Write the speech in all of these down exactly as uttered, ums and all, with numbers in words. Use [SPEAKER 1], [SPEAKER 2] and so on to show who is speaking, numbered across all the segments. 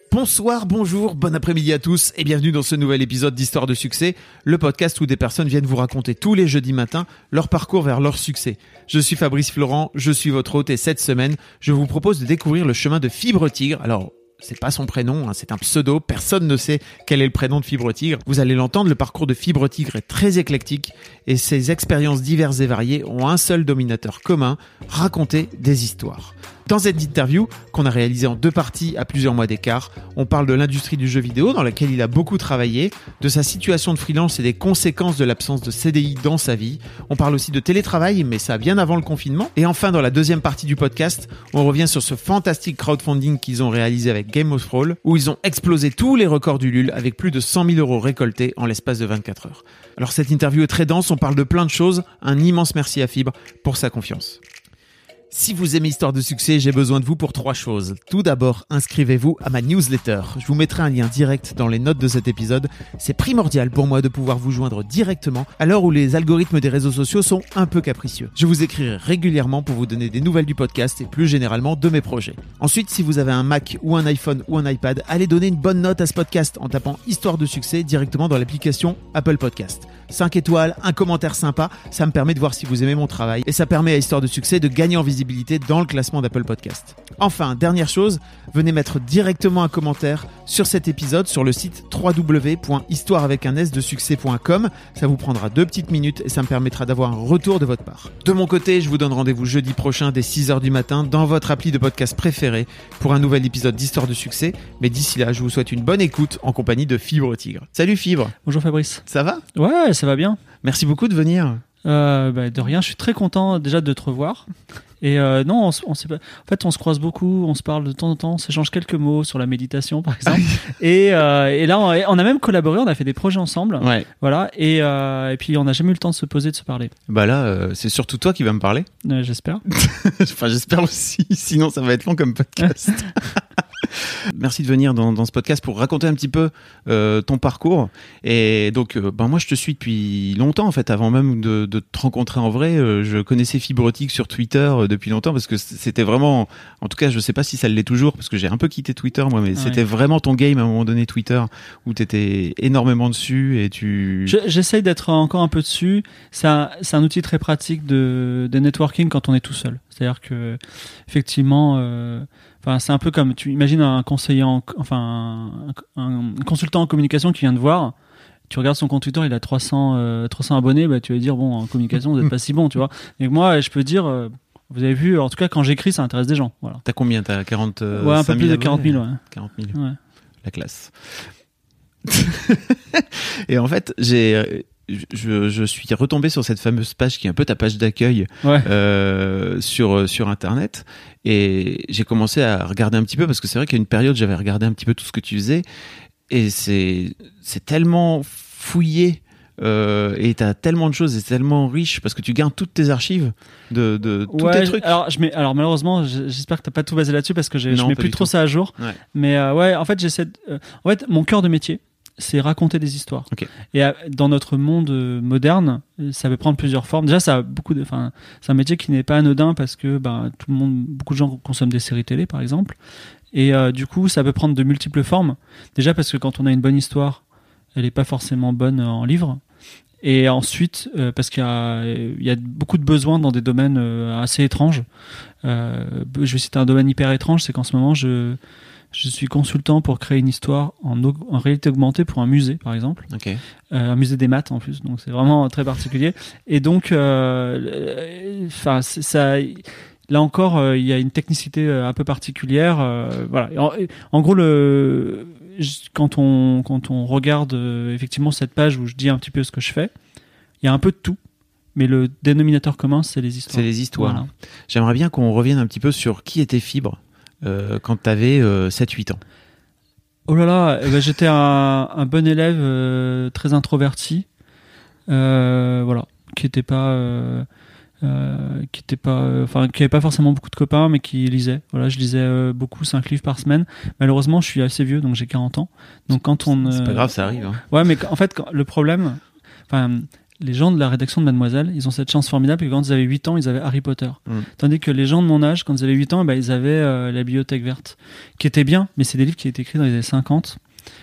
[SPEAKER 1] Bonsoir, bonjour, bon après-midi à tous et bienvenue dans ce nouvel épisode d'Histoire de succès, le podcast où des personnes viennent vous raconter tous les jeudis matins leur parcours vers leur succès. Je suis Fabrice Florent, je suis votre hôte et cette semaine, je vous propose de découvrir le chemin de Fibre Tigre. Alors, c'est pas son prénom, hein, c'est un pseudo, personne ne sait quel est le prénom de Fibre Tigre. Vous allez l'entendre, le parcours de Fibre Tigre est très éclectique et ses expériences diverses et variées ont un seul dominateur commun, raconter des histoires. Dans cette interview, qu'on a réalisée en deux parties à plusieurs mois d'écart, on parle de l'industrie du jeu vidéo dans laquelle il a beaucoup travaillé, de sa situation de freelance et des conséquences de l'absence de C D I dans sa vie. On parle aussi de télétravail, mais ça bien avant le confinement. Et enfin, dans la deuxième partie du podcast, on revient sur ce fantastique crowdfunding qu'ils ont réalisé avec Game of Thrones, où ils ont explosé tous les records du L U L avec plus de cent mille euros récoltés en l'espace de vingt-quatre heures. Alors cette interview est très dense, on parle de plein de choses. Un immense merci à Fibre pour sa confiance. Si vous aimez Histoire de succès, j'ai besoin de vous pour trois choses. Tout d'abord, inscrivez-vous à ma newsletter. Je vous mettrai un lien direct dans les notes de cet épisode. C'est primordial pour moi de pouvoir vous joindre directement à l'heure où les algorithmes des réseaux sociaux sont un peu capricieux. Je vous écrirai régulièrement pour vous donner des nouvelles du podcast et plus généralement de mes projets. Ensuite, si vous avez un Mac ou un iPhone ou un iPad, allez donner une bonne note à ce podcast en tapant Histoire de succès directement dans l'application Apple Podcast. cinq étoiles, un commentaire sympa, ça me permet de voir si vous aimez mon travail et ça permet à Histoire de succès de gagner en visibilité dans le classement d'Apple Podcast. Enfin, dernière chose, venez mettre directement un commentaire sur cet épisode sur le site w w w point histoire avec un s de succès point com. Ça vous prendra deux petites minutes et ça me permettra d'avoir un retour de votre part. De mon côté, je vous donne rendez-vous jeudi prochain dès six heures du matin dans votre appli de podcast préféré pour un nouvel épisode d'Histoire de succès. Mais d'ici là, je vous souhaite une bonne écoute en compagnie de Fibre Tigre. Salut Fibre.
[SPEAKER 2] Bonjour Fabrice.
[SPEAKER 1] Ça va ?
[SPEAKER 2] Ouais, ça va bien.
[SPEAKER 1] Merci beaucoup de venir.
[SPEAKER 2] Euh, bah, de rien, je suis très content déjà de te revoir. Et euh, non, on, on sait pas. En fait, on se croise beaucoup, on se parle de temps en temps, on s'échange quelques mots sur la méditation, par exemple. et, euh, et là, on, on a même collaboré, on a fait des projets ensemble.
[SPEAKER 1] Ouais. Voilà.
[SPEAKER 2] Et, euh, et puis, on n'a jamais eu le temps de se poser, de se parler.
[SPEAKER 1] Bah là, euh, c'est surtout toi qui vas me parler.
[SPEAKER 2] Euh, j'espère.
[SPEAKER 1] Enfin, j'espère aussi. Sinon, ça va être long comme podcast. Merci de venir dans, dans ce podcast pour raconter un petit peu euh, ton parcours. Et donc, euh, ben moi, je te suis depuis longtemps, en fait, avant même de, de te rencontrer en vrai. Euh, je connaissais Fibre Tigre sur Twitter euh, depuis longtemps parce que c'était vraiment, en tout cas, je sais pas si ça l'est toujours parce que j'ai un peu quitté Twitter, moi, mais ouais. C'était vraiment ton game à un moment donné, Twitter, où tu étais énormément dessus et tu...
[SPEAKER 2] Je, j'essaye d'être encore un peu dessus. C'est un, c'est un outil très pratique de, de networking quand on est tout seul. C'est-à-dire que, effectivement... Euh, Enfin, c'est un peu comme, tu imagines un conseiller, en, enfin, un, un consultant en communication qui vient te voir, tu regardes son compte Twitter, il a trois cents, euh, trois cents abonnés, bah, tu vas dire, bon, en communication, vous n'êtes pas si bon, tu vois. Et moi, je peux dire, euh, vous avez vu, en tout cas, quand j'écris, ça intéresse des gens. Voilà.
[SPEAKER 1] T'as combien? T'as quarante euh,
[SPEAKER 2] Ouais, un peu plus de quarante mille, ouais.
[SPEAKER 1] quarante mille.
[SPEAKER 2] Ouais.
[SPEAKER 1] La classe. Et en fait, j'ai... Je, je suis retombé sur cette fameuse page qui est un peu ta page d'accueil
[SPEAKER 2] ouais.
[SPEAKER 1] euh, sur, sur Internet et j'ai commencé à regarder un petit peu parce que c'est vrai qu'à une période j'avais regardé un petit peu tout ce que tu faisais et c'est, c'est tellement fouillé euh, et t'as tellement de choses et c'est tellement riche parce que tu gardes toutes tes archives de, de tous
[SPEAKER 2] ouais,
[SPEAKER 1] tes trucs.
[SPEAKER 2] Alors, je mets, alors malheureusement j'espère que t'as pas tout basé là-dessus parce que j'ai, non, je mets plus trop tout. Ça à jour
[SPEAKER 1] ouais.
[SPEAKER 2] mais euh, ouais en fait j'essaie de, euh, en fait mon cœur de métier c'est raconter des histoires.
[SPEAKER 1] Okay.
[SPEAKER 2] Et à, dans notre monde moderne, ça peut prendre plusieurs formes. Déjà, ça a beaucoup de, enfin, c'est un métier qui n'est pas anodin parce que bah, tout le monde, beaucoup de gens consomment des séries télé, par exemple. Et euh, du coup, ça peut prendre de multiples formes. Déjà parce que quand on a une bonne histoire, elle n'est pas forcément bonne en livre. Et ensuite, euh, parce qu'il y a, il y a beaucoup de besoins dans des domaines euh, assez étranges. Euh, je vais citer un domaine hyper étrange, c'est qu'en ce moment, je Je suis consultant pour créer une histoire en, aug- en réalité augmentée pour un musée, par exemple.
[SPEAKER 1] Okay.
[SPEAKER 2] Euh, un musée des maths, en plus. Donc, c'est vraiment très particulier. Et donc, euh, enfin, ça, là encore, il euh, y a une technicité euh, un peu particulière. Euh, voilà. En, en gros, le, quand on, quand on regarde euh, effectivement cette page où je dis un petit peu ce que je fais, il y a un peu de tout. Mais le dénominateur commun, c'est les histoires.
[SPEAKER 1] C'est les histoires.
[SPEAKER 2] Voilà.
[SPEAKER 1] J'aimerais bien qu'on revienne un petit peu sur qui était Fibre. Euh, quand tu avais euh, sept huit ans.
[SPEAKER 2] Oh là là, eh ben, j'étais un, un bon élève euh, très introverti, euh, voilà, qui était pas, euh, euh, qui était pas, enfin, euh, qui avait pas forcément beaucoup de copains, mais qui lisait. Voilà, je lisais euh, beaucoup, cinq livres par semaine. Malheureusement, je suis assez vieux, donc j'ai quarante ans. Donc quand on,
[SPEAKER 1] c'est
[SPEAKER 2] euh,
[SPEAKER 1] pas grave, ça arrive. Hein.
[SPEAKER 2] Ouais, mais en fait, quand, le problème, enfin. les gens de la rédaction de Mademoiselle, ils ont cette chance formidable que quand ils avaient huit ans, ils avaient Harry Potter. Mmh. Tandis que les gens de mon âge, quand ils avaient huit ans, bah, ils avaient euh, la Bibliothèque verte, qui était bien, mais c'est des livres qui étaient écrits dans les années cinquante.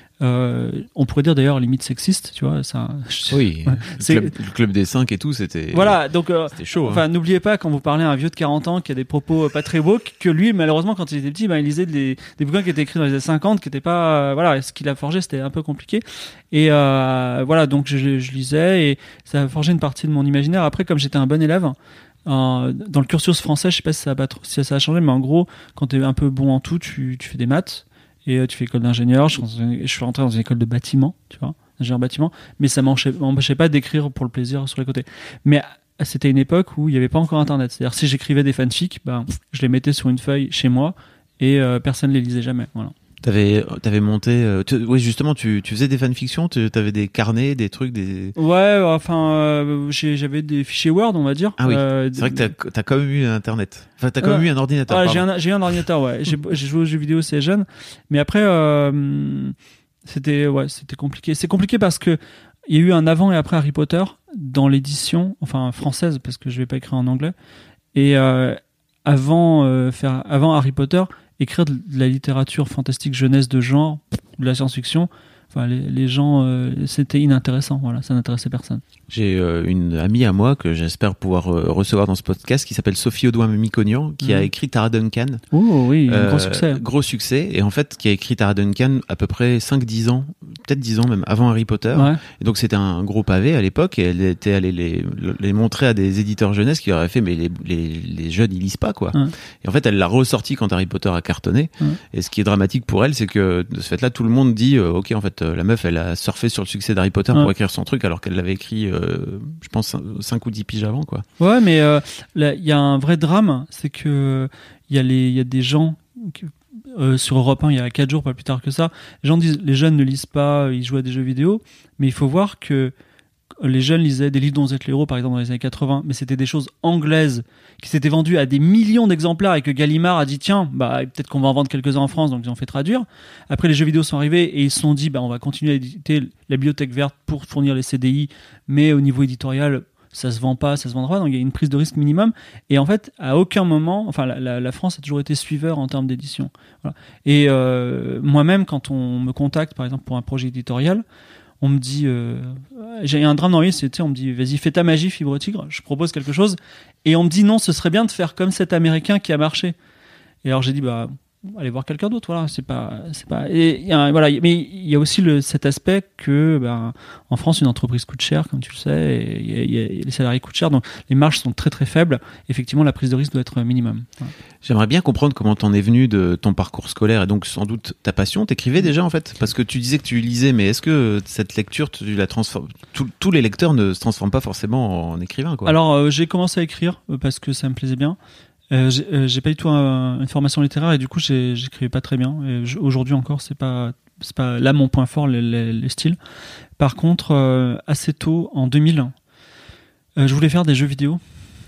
[SPEAKER 2] Euh, on pourrait dire d'ailleurs limite sexiste, tu vois, ça.
[SPEAKER 1] Oui, ouais, le, club, le club des cinq et tout, c'était.
[SPEAKER 2] Voilà, donc euh,
[SPEAKER 1] c'était chaud.
[SPEAKER 2] Enfin,
[SPEAKER 1] hein.
[SPEAKER 2] N'oubliez pas quand vous parlez à un vieux de quarante ans qui a des propos pas très beaux, que lui, malheureusement, quand il était petit, bah, il lisait des, des bouquins qui étaient écrits dans les années cinquante, qui étaient pas, euh, voilà, ce qu'il a forgé, c'était un peu compliqué. Et euh, voilà, donc je, je lisais et ça a forgé une partie de mon imaginaire. Après, comme j'étais un bon élève. Euh, dans le cursus français, je sais pas si ça a, pas trop, si ça a changé, mais en gros, quand t'es un peu bon en tout, tu, tu fais des maths. Et tu fais école d'ingénieur, je, je suis rentré dans une école de bâtiment, tu vois, ingénieur bâtiment, mais ça m'empêchait pas d'écrire pour le plaisir sur les côtés. Mais c'était une époque où il n'y avait pas encore Internet. C'est-à-dire si j'écrivais des fanfics, ben, je les mettais sur une feuille chez moi et euh, personne ne les lisait jamais. Voilà.
[SPEAKER 1] T'avais, t'avais monté, euh, tu, oui justement, tu, tu faisais des fanfictions, tu avais des carnets, des trucs, des.
[SPEAKER 2] Ouais, enfin, euh, j'avais des fichiers Word, on va dire.
[SPEAKER 1] Ah oui.
[SPEAKER 2] Euh,
[SPEAKER 1] c'est vrai que t'as, t'as quand même eu Internet. Enfin, t'as quand même euh, eu un ordinateur.
[SPEAKER 2] Ah, j'ai, un, j'ai eu un ordinateur, ouais. j'ai, j'ai joué aux jeux vidéo assez jeune, mais après, euh, c'était, ouais, c'était compliqué. C'est compliqué parce que il y a eu un avant et après Harry Potter dans l'édition, enfin française, parce que je vais pas écrire en anglais. Et euh, avant, euh, faire, avant Harry Potter. Écrire de la littérature fantastique jeunesse de genre, de la science-fiction, enfin les, les gens, euh, c'était inintéressant, voilà, ça n'intéressait personne.
[SPEAKER 1] J'ai euh, une amie à moi que j'espère pouvoir euh, recevoir dans ce podcast qui s'appelle Sophie Audouin-Micognan, qui mmh. a écrit Tara Duncan.
[SPEAKER 2] Oh oui,
[SPEAKER 1] euh,
[SPEAKER 2] un gros succès.
[SPEAKER 1] Gros succès, et en fait qui a écrit Tara Duncan à peu près cinq dix ans, peut-être dix ans même, avant Harry Potter.
[SPEAKER 2] Ouais.
[SPEAKER 1] Et donc c'était un gros pavé à l'époque, et elle était allée les, les montrer à des éditeurs jeunesse qui leur avaient fait mais les, les, les jeunes ils lisent pas quoi. Ouais. Et en fait elle l'a ressorti quand Harry Potter a cartonné, ouais. Et ce qui est dramatique pour elle, c'est que de ce fait-là tout le monde dit euh, ok en fait la meuf elle a surfé sur le succès d'Harry Potter ouais. pour écrire son truc alors qu'elle l'avait écrit euh, je pense cinq ou dix piges avant quoi.
[SPEAKER 2] Ouais mais il euh, y a un vrai drame, c'est que il y a les il y a des gens qui, euh, sur Europe un il y a quatre jours pas plus tard que ça, les gens disent les jeunes ne lisent pas, ils jouent à des jeux vidéo, mais il faut voir que les jeunes lisaient des livres dont vous êtes le héros par exemple dans les années quatre-vingts, mais c'était des choses anglaises qui s'étaient vendues à des millions d'exemplaires et que Gallimard a dit tiens bah peut-être qu'on va en vendre quelques-uns en France, donc ils ont fait traduire. Après les jeux vidéo sont arrivés et ils se sont dit bah on va continuer à éditer la bibliothèque verte pour fournir les C D I, mais au niveau éditorial ça se vend pas, ça se vendra, donc il y a une prise de risque minimum. Et en fait, à aucun moment, enfin, la, la, la France a toujours été suiveur en termes d'édition. Voilà. Et euh, moi-même, quand on me contacte, par exemple, pour un projet éditorial, on me dit, euh, j'ai un drame dans la vie, c'est, tu sais, on me dit, vas-y, fais ta magie, Fibre Tigre, je propose quelque chose. Et on me dit, non, ce serait bien de faire comme cet Américain qui a marché. Et alors j'ai dit, bah, allez voir quelqu'un d'autre, voilà, c'est pas, c'est pas, et y a, voilà, mais il y a aussi le, cet aspect que, ben, en France, une entreprise coûte cher, comme tu le sais, et, y a, y a, les salariés coûtent cher, donc les marges sont très très faibles. Effectivement, la prise de risque doit être minimum. Voilà.
[SPEAKER 1] J'aimerais bien comprendre comment t'en es venu de ton parcours scolaire et donc sans doute ta passion. T'écrivais déjà en fait, parce que tu disais que tu lisais, mais est-ce que cette lecture, tu la transformes, tous, tous les lecteurs ne se transforment pas forcément en écrivain, quoi.
[SPEAKER 2] Alors, euh, j'ai commencé à écrire euh, parce que ça me plaisait bien. Euh, j'ai, euh, j'ai pas du tout un, une formation littéraire et du coup j'ai, j'écrivais pas très bien et je, aujourd'hui encore c'est pas c'est pas là mon point fort les, les, les styles. Par contre euh, assez tôt en deux mille euh, je voulais faire des jeux vidéo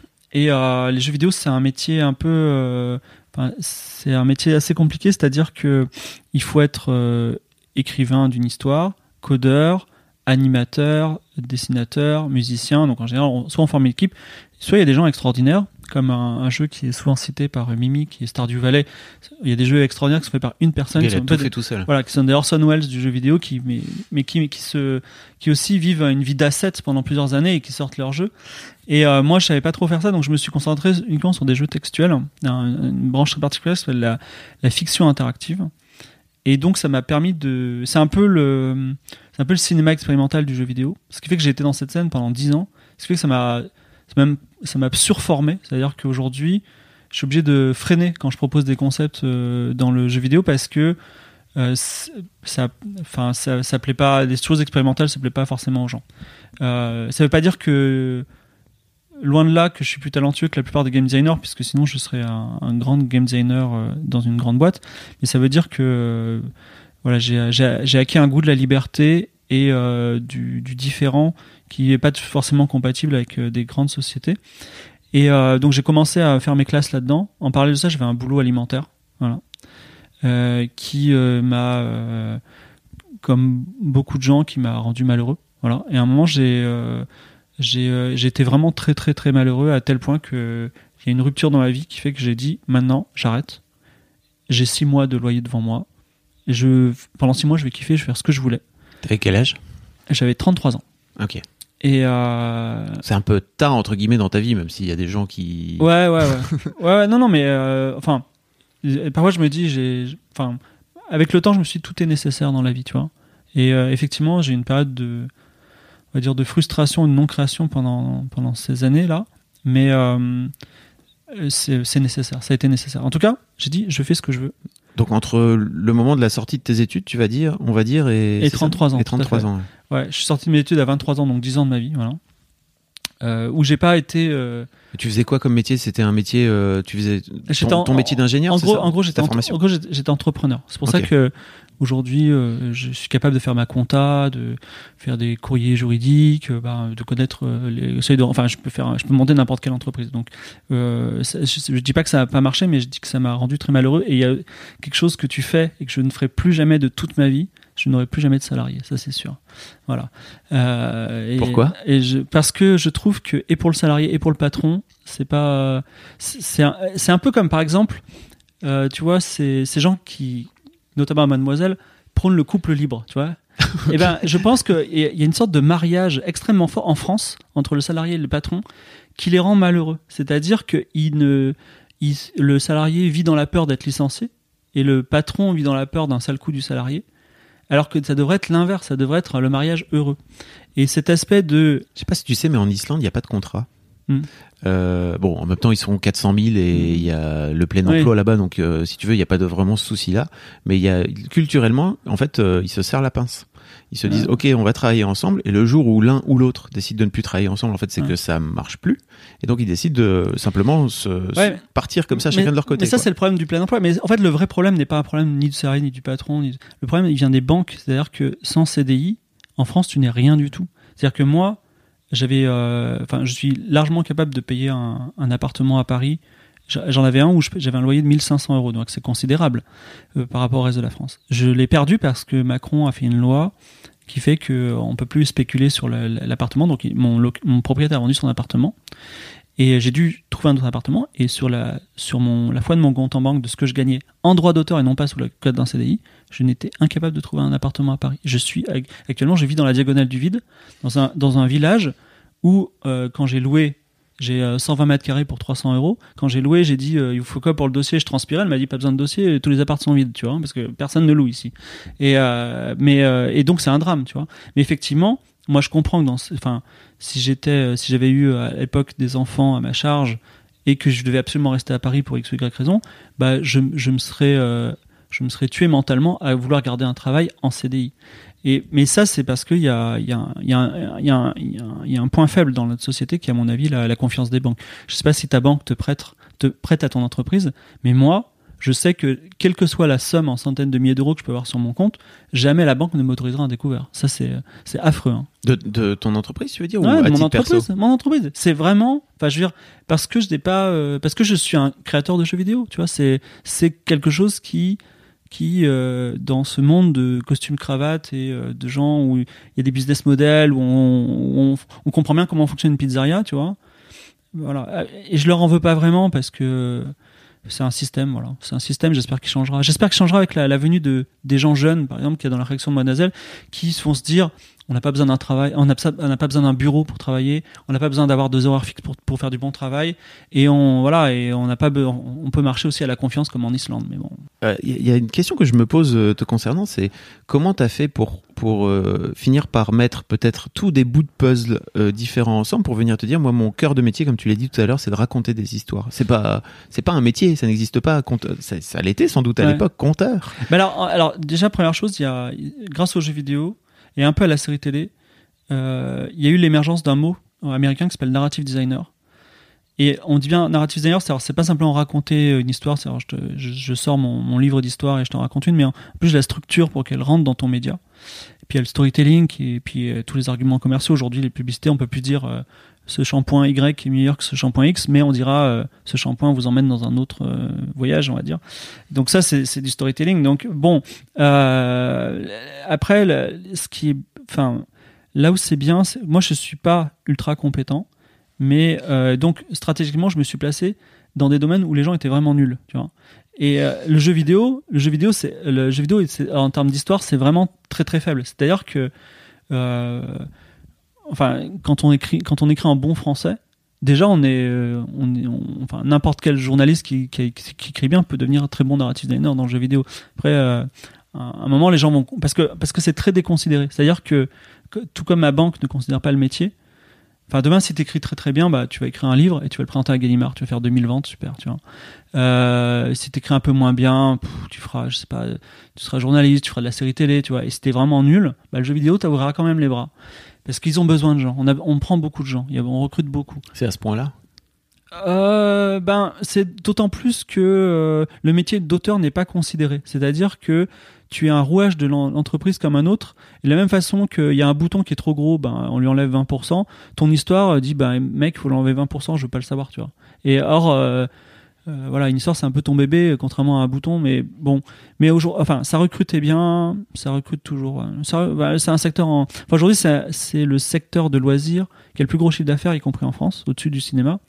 [SPEAKER 2] et euh, les jeux vidéo c'est un métier un peu euh, enfin, c'est un métier assez compliqué, c'est-à-dire que il faut être euh, écrivain d'une histoire, codeur, animateur, dessinateur, musicien, donc en général on, soit on forme une équipe, soit il y a des gens extraordinaires comme un, un jeu qui est souvent cité par Mimi, qui est Stardew Valley. Il y a des jeux extraordinaires qui sont faits par une personne.
[SPEAKER 1] Il a tout fait tout seul.
[SPEAKER 2] Voilà, qui sont des Orson Welles du jeu vidéo, qui, mais, mais qui, qui, se, qui aussi vivent une vie d'asset pendant plusieurs années et qui sortent leurs jeux. Et euh, moi, je savais pas trop faire ça, donc je me suis concentré uniquement sur des jeux textuels. Une branche très particulière qui s'appelle la, la fiction interactive. Et donc, ça m'a permis de... C'est un peu le, c'est un peu le cinéma expérimental du jeu vidéo. Ce qui fait que j'ai été dans cette scène pendant dix ans. Ce qui fait que ça m'a... Même, ça m'a surformé, c'est-à-dire qu'aujourd'hui, je suis obligé de freiner quand je propose des concepts euh, dans le jeu vidéo parce que euh, ça, enfin, ça, ça plaît pas, des choses expérimentales, ça plaît pas forcément aux gens. Euh, ça veut pas dire que, loin de là, que je suis plus talentueux que la plupart des game designers, puisque sinon je serais un, un grand game designer euh, dans une grande boîte. Mais ça veut dire que, euh, voilà, j'ai, j'ai, j'ai acquis un goût de la liberté et euh, du, du différent qui n'est pas forcément compatible avec euh, des grandes sociétés. Et euh, donc j'ai commencé à faire mes classes là-dedans. En parallèle de ça, j'avais un boulot alimentaire, voilà, euh, qui euh, m'a, euh, comme beaucoup de gens, qui m'a rendu malheureux. Voilà. Et à un moment, j'ai, euh, j'ai, euh, j'ai été vraiment très très très malheureux à tel point que il y a une rupture dans ma vie qui fait que j'ai dit maintenant j'arrête. J'ai six mois de loyer devant moi. Et je, pendant six mois, je vais kiffer, je vais faire ce que je voulais.
[SPEAKER 1] T'avais quel âge ?
[SPEAKER 2] J'avais trente-trois ans.
[SPEAKER 1] Ok.
[SPEAKER 2] Et euh...
[SPEAKER 1] c'est un peu tard entre guillemets dans ta vie, même s'il y a des gens qui.
[SPEAKER 2] Ouais, ouais, ouais. ouais, ouais, non, non, mais euh, enfin, parfois je me dis, j'ai, enfin, avec le temps, je me suis dit, tout est nécessaire dans la vie, tu vois. Et euh, effectivement, j'ai une période de, on va dire, de frustration et de non-création pendant pendant ces années-là, mais euh, c'est, c'est nécessaire. Ça a été nécessaire. En tout cas, j'ai dit, je fais ce que je veux.
[SPEAKER 1] Donc entre le moment de la sortie de tes études, tu vas dire, on va dire, et,
[SPEAKER 2] et trente-trois ans.
[SPEAKER 1] Et trente-trois ans.
[SPEAKER 2] Ouais. ouais, je suis sorti de mes études à vingt-trois ans, donc dix ans de ma vie, voilà. Euh, où j'ai pas été. Euh...
[SPEAKER 1] Tu faisais quoi comme métier ? C'était un métier, euh, tu faisais ton,
[SPEAKER 2] en,
[SPEAKER 1] ton métier d'ingénieur.
[SPEAKER 2] En
[SPEAKER 1] c'est
[SPEAKER 2] gros,
[SPEAKER 1] ça
[SPEAKER 2] en gros, j'étais,
[SPEAKER 1] entre,
[SPEAKER 2] en gros, j'étais, j'étais entrepreneur. C'est pour
[SPEAKER 1] okay.
[SPEAKER 2] ça que aujourd'hui, euh, je suis capable de faire ma compta, de faire des courriers juridiques, euh, bah, de connaître euh, les seuils de, enfin, je peux faire, je peux monter n'importe quelle entreprise. Donc, euh, ça, je, je dis pas que ça n'a pas marché, mais je dis que ça m'a rendu très malheureux. Et il y a quelque chose que tu fais et que je ne ferai plus jamais de toute ma vie. Je n'aurai plus jamais de salarié, ça c'est sûr. Voilà. Euh, et,
[SPEAKER 1] Pourquoi ?
[SPEAKER 2] et je, parce que je trouve que et pour le salarié et pour le patron, c'est pas, c'est, c'est, un, c'est un peu comme par exemple, euh, tu vois, ces, ces gens qui, notamment à Mademoiselle, prônent le couple libre, tu vois. Et ben, je pense qu'il y a une sorte de mariage extrêmement fort en France entre le salarié et le patron qui les rend malheureux. C'est-à-dire que il ne, il, le salarié vit dans la peur d'être licencié et le patron vit dans la peur d'un sale coup du salarié. Alors que ça devrait être l'inverse, ça devrait être le mariage heureux. Et cet aspect de...
[SPEAKER 1] Je sais pas si tu sais, mais en Islande, il n'y a pas de contrat.
[SPEAKER 2] Mm.
[SPEAKER 1] Euh, bon, en même temps, ils sont quatre cent mille et il y a le plein emploi oui. là-bas, donc euh, si tu veux, il n'y a pas de vraiment ce souci-là. Mais il y a, culturellement, en fait, euh, ils se serrent la pince. Ils se disent, ouais. ok, on va travailler ensemble, et le jour où l'un ou l'autre décide de ne plus travailler ensemble, en fait, c'est ouais. que ça marche plus, et donc ils décident de simplement se, ouais. se partir comme ça, chacun
[SPEAKER 2] mais,
[SPEAKER 1] de leur côté.
[SPEAKER 2] Mais ça,
[SPEAKER 1] quoi.
[SPEAKER 2] c'est le problème du plein emploi. Mais en fait, le vrai problème n'est pas un problème ni du salarié ni du patron. Ni... Le problème, il vient des banques. C'est-à-dire que sans C D I, en France, tu n'es rien du tout. C'est-à-dire que moi, j'avais, euh, enfin, je suis largement capable de payer un, un appartement à Paris. J'en avais un où j'avais un loyer de mille cinq cents euros, donc c'est considérable euh, par rapport au reste de la France. Je l'ai perdu parce que Macron a fait une loi qui fait qu'on ne peut plus spéculer sur l'appartement. Donc mon, mon propriétaire a vendu son appartement et j'ai dû trouver un autre appartement. Et sur, la, sur mon, la foi de mon compte en banque, de ce que je gagnais en droit d'auteur et non pas sous le code d'un C D I, je n'étais incapable de trouver un appartement à Paris. Je suis, actuellement, je vis dans la diagonale du vide, dans un, dans un village où, euh, quand j'ai loué, j'ai cent vingt mètres carrés pour trois cents euros. Quand j'ai loué, j'ai dit euh, il vous faut quoi pour le dossier ? Je transpirais. Elle m'a dit pas besoin de dossier, tous les apparts sont vides, tu vois, parce que personne ne loue ici. Et euh, mais euh, et donc c'est un drame, tu vois. Mais effectivement, moi je comprends que dans, enfin, si j'étais, si j'avais eu à l'époque des enfants à ma charge et que je devais absolument rester à Paris pour X ou Y raison, bah je je me serais euh, je me serais tué mentalement à vouloir garder un travail en C D I. Et, mais ça, c'est parce qu'il y a, il y, a, il y, a, il y, a, il y a un point faible dans notre société qui est, à mon avis, la, la confiance des banques. Je ne sais pas si ta banque te prête, te prête à ton entreprise, mais moi, je sais que quelle que soit la somme en centaines de milliers d'euros que je peux avoir sur mon compte, jamais la banque ne m'autorisera un découvert. Ça, c'est, c'est affreux. Hein.
[SPEAKER 1] De, de ton entreprise, tu veux dire,
[SPEAKER 2] ouais,
[SPEAKER 1] ou à
[SPEAKER 2] de mon
[SPEAKER 1] titre
[SPEAKER 2] entreprise,
[SPEAKER 1] perso ?
[SPEAKER 2] mon entreprise. C'est vraiment, enfin, je veux dire, parce que je n'ai pas, euh, parce que je suis un créateur de jeux vidéo. Tu vois, c'est, c'est quelque chose qui qui, euh, dans ce monde de costumes cravates et euh, de gens où il y a des business models, où on, où on, on comprend bien comment fonctionne une pizzeria, tu vois. Voilà. Et je leur en veux pas vraiment parce que c'est un système, voilà. C'est un système, j'espère qu'il changera. J'espère qu'il changera avec la, la venue de, des gens jeunes, par exemple, qui est dans la réaction de Mademoiselle, qui vont se dire, on n'a pas besoin d'un travail, on n'a pas besoin d'un bureau pour travailler, on n'a pas besoin d'avoir deux horaires fixes pour, pour faire du bon travail, et on, voilà, et on n'a pas, on peut marcher aussi à la confiance comme en Islande, mais bon.
[SPEAKER 1] Il euh, y a une question que je me pose euh, te concernant, c'est comment t'as fait pour, pour euh, finir par mettre peut-être tous des bouts de puzzle euh, différents ensemble pour venir te dire, moi, mon cœur de métier, comme tu l'as dit tout à l'heure, c'est de raconter des histoires. C'est pas, c'est pas un métier, ça n'existe pas. Ça, ça l'était sans doute à ouais. l'époque, conteur.
[SPEAKER 2] Mais alors, alors, déjà, première chose, il y a, grâce aux jeux vidéo, et un peu à la série télé, euh, il y a eu l'émergence d'un mot américain qui s'appelle narrative designer. Et on dit bien narrative designer, c'est, c'est pas simplement raconter une histoire, c'est je, te, je, je sors mon, mon livre d'histoire et je t'en raconte une, mais en plus la structure pour qu'elle rentre dans ton média. Et puis il y a le storytelling, et puis euh, tous les arguments commerciaux. Aujourd'hui, les publicités, on peut plus dire euh, ce shampoing Y est meilleur que ce shampoing X, mais on dira euh, ce shampoing vous emmène dans un autre euh, voyage, on va dire. Donc ça, c'est, c'est du storytelling. Donc bon, euh, après, le, ce qui est, enfin, là où c'est bien, c'est... moi je suis pas ultra compétent, mais euh, donc stratégiquement je me suis placé dans des domaines où les gens étaient vraiment nuls, tu vois. Et euh, le jeu vidéo, le jeu vidéo, c'est le jeu vidéo, c'est, en termes d'histoire, c'est vraiment très très faible. C'est-à-dire que, euh, enfin, quand on écrit, quand on écrit en bon français, déjà on est, euh, on est, on, enfin, n'importe quel journaliste qui, qui, qui écrit bien peut devenir un très bon narrative designer dans le jeu vidéo. Après, euh, à un moment, les gens vont, parce que parce que c'est très déconsidéré. C'est-à-dire que, que tout comme ma banque ne considère pas le métier. Enfin, demain, si tu écris très très bien, bah, tu vas écrire un livre et tu vas le présenter à Gallimard. Tu vas faire deux mille ventes, super, tu vois. Euh, si tu écris un peu moins bien, pff, tu feras, je sais pas, tu seras journaliste, tu feras de la série télé, tu vois. Et si t'es vraiment nul, bah, le jeu vidéo t'ouvrira quand même les bras. Parce qu'ils ont besoin de gens. On, a, on prend beaucoup de gens. On recrute beaucoup.
[SPEAKER 1] C'est à ce point-là ?
[SPEAKER 2] Euh, ben, c'est d'autant plus que euh, le métier d'auteur n'est pas considéré. C'est-à-dire que tu es un rouage de l'entreprise comme un autre. Et de la même façon qu'il y a un bouton qui est trop gros, ben, on lui enlève vingt pour cent. Ton histoire dit, ben, mec, il faut l'enlever vingt pour cent, je veux pas le savoir, tu vois. Et or, euh, euh, voilà, une histoire, c'est un peu ton bébé, contrairement à un bouton, mais bon. Mais aujourd'hui, enfin, ça recrutait bien, ça recrute toujours. Ça, bah, c'est un secteur en, enfin, aujourd'hui, c'est, c'est le secteur de loisirs qui a le plus gros chiffre d'affaires, y compris en France, au-dessus du cinéma.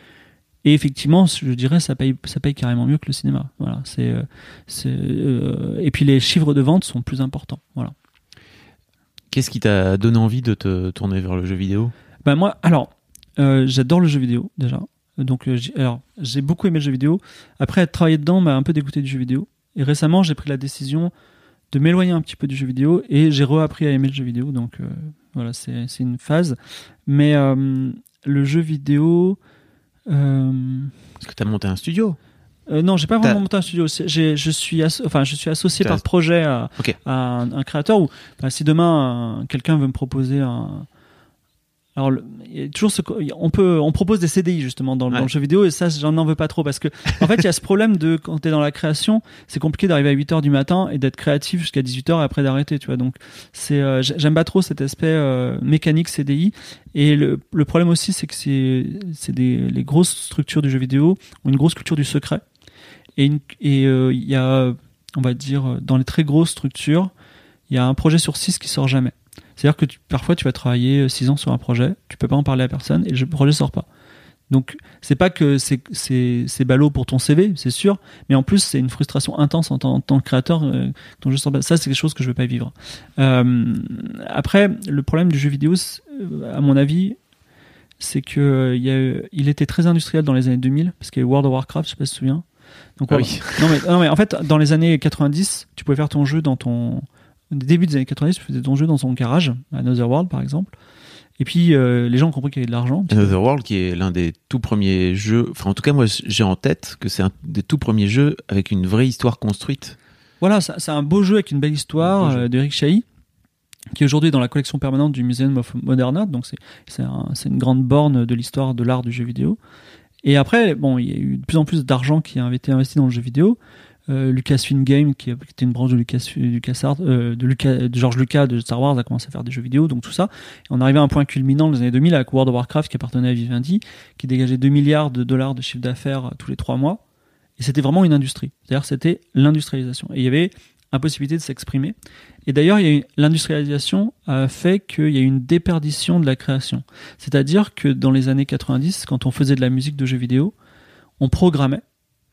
[SPEAKER 2] Et effectivement, je dirais, ça paye, ça paye carrément mieux que le cinéma. Voilà, c'est, c'est, euh, et puis les chiffres de vente sont plus importants. Voilà.
[SPEAKER 1] Qu'est-ce qui t'a donné envie de te tourner vers le jeu vidéo ?
[SPEAKER 2] Ben moi, alors, euh, j'adore le jeu vidéo déjà. Donc, euh, j'ai, alors, j'ai beaucoup aimé le jeu vidéo. Après, être travaillé dedans m'a un peu dégoûté du jeu vidéo. Et récemment, j'ai pris la décision de m'éloigner un petit peu du jeu vidéo et j'ai reappris à aimer le jeu vidéo. Donc, euh, voilà, c'est, c'est une phase. Mais euh, le jeu vidéo. Euh...
[SPEAKER 1] Est-ce que tu as monté un studio ?
[SPEAKER 2] euh, Non, j'ai pas vraiment
[SPEAKER 1] T'as...
[SPEAKER 2] monté un studio. J'ai, je, suis asso- enfin, je suis associé T'as... par projet à,
[SPEAKER 1] okay.
[SPEAKER 2] à un, un créateur. Où, bah, si demain, un, quelqu'un veut me proposer un. Alors, le, il y a toujours ce, on, peut, on propose des C D I justement dans, ouais. dans le jeu vidéo et ça, j'en en veux pas trop parce que, en fait, il y a ce problème de quand tu es dans la création, c'est compliqué d'arriver à huit heures du matin et d'être créatif jusqu'à dix-huit heures et après d'arrêter, tu vois. Donc, c'est, euh, j'aime pas trop cet aspect euh, mécanique C D I. Et le, le problème aussi, c'est que c'est, c'est des, les grosses structures du jeu vidéo ont une grosse culture du secret. Et il et, euh, y a, on va dire, dans les très grosses structures, il y a un projet sur six qui sort jamais. C'est-à-dire que tu, parfois tu vas travailler six ans sur un projet, tu peux pas en parler à personne et le projet sort pas. Donc c'est pas que c'est, c'est, c'est ballot pour ton C V, c'est sûr, mais en plus c'est une frustration intense en tant, en tant que créateur. Euh, ton jeu sort pas. Ça c'est quelque chose que je veux pas vivre. Euh, après le problème du jeu vidéo, à mon avis, c'est que euh, il, y a, il était très industriel dans les années deux mille parce qu'il y a World of Warcraft, je sais pas si tu te souviens. Donc
[SPEAKER 1] ah
[SPEAKER 2] voilà.
[SPEAKER 1] oui.
[SPEAKER 2] non, mais, non mais en fait dans les années quatre-vingt-dix, tu pouvais faire ton jeu dans ton début des années quatre-vingt-dix, tu faisais ton jeu dans son garage, Another World par exemple. Et puis euh, les gens ont compris qu'il y avait de l'argent.
[SPEAKER 1] Another World qui est l'un des tout premiers jeux, enfin en tout cas moi j'ai en tête que c'est un des tout premiers jeux avec une vraie histoire construite.
[SPEAKER 2] Voilà, c'est, c'est un beau jeu avec une belle histoire euh, d'Eric Chahi, qui est aujourd'hui dans la collection permanente du Museum of Modern Art, donc c'est, c'est, un, c'est une grande borne de l'histoire de l'art du jeu vidéo. Et après, bon, il y a eu de plus en plus d'argent qui a été investi dans le jeu vidéo. Euh, Lucasfilm Games, qui était une branche de Lucas, Lucas euh, de, Lucas, de George Lucas de Star Wars, a commencé à faire des jeux vidéo, donc tout ça. Et on arrivait à un point culminant dans les années deux mille avec World of Warcraft qui appartenait à Vivendi, qui dégageait deux milliards de dollars de chiffre d'affaires tous les trois mois. Et c'était vraiment une industrie. C'est-à-dire c'était l'industrialisation. Et il y avait impossibilité de s'exprimer. Et d'ailleurs, il y a eu, l'industrialisation a fait qu'il y a eu une déperdition de la création. C'est-à-dire que dans les années quatre-vingt-dix, quand on faisait de la musique de jeux vidéo, on programmait.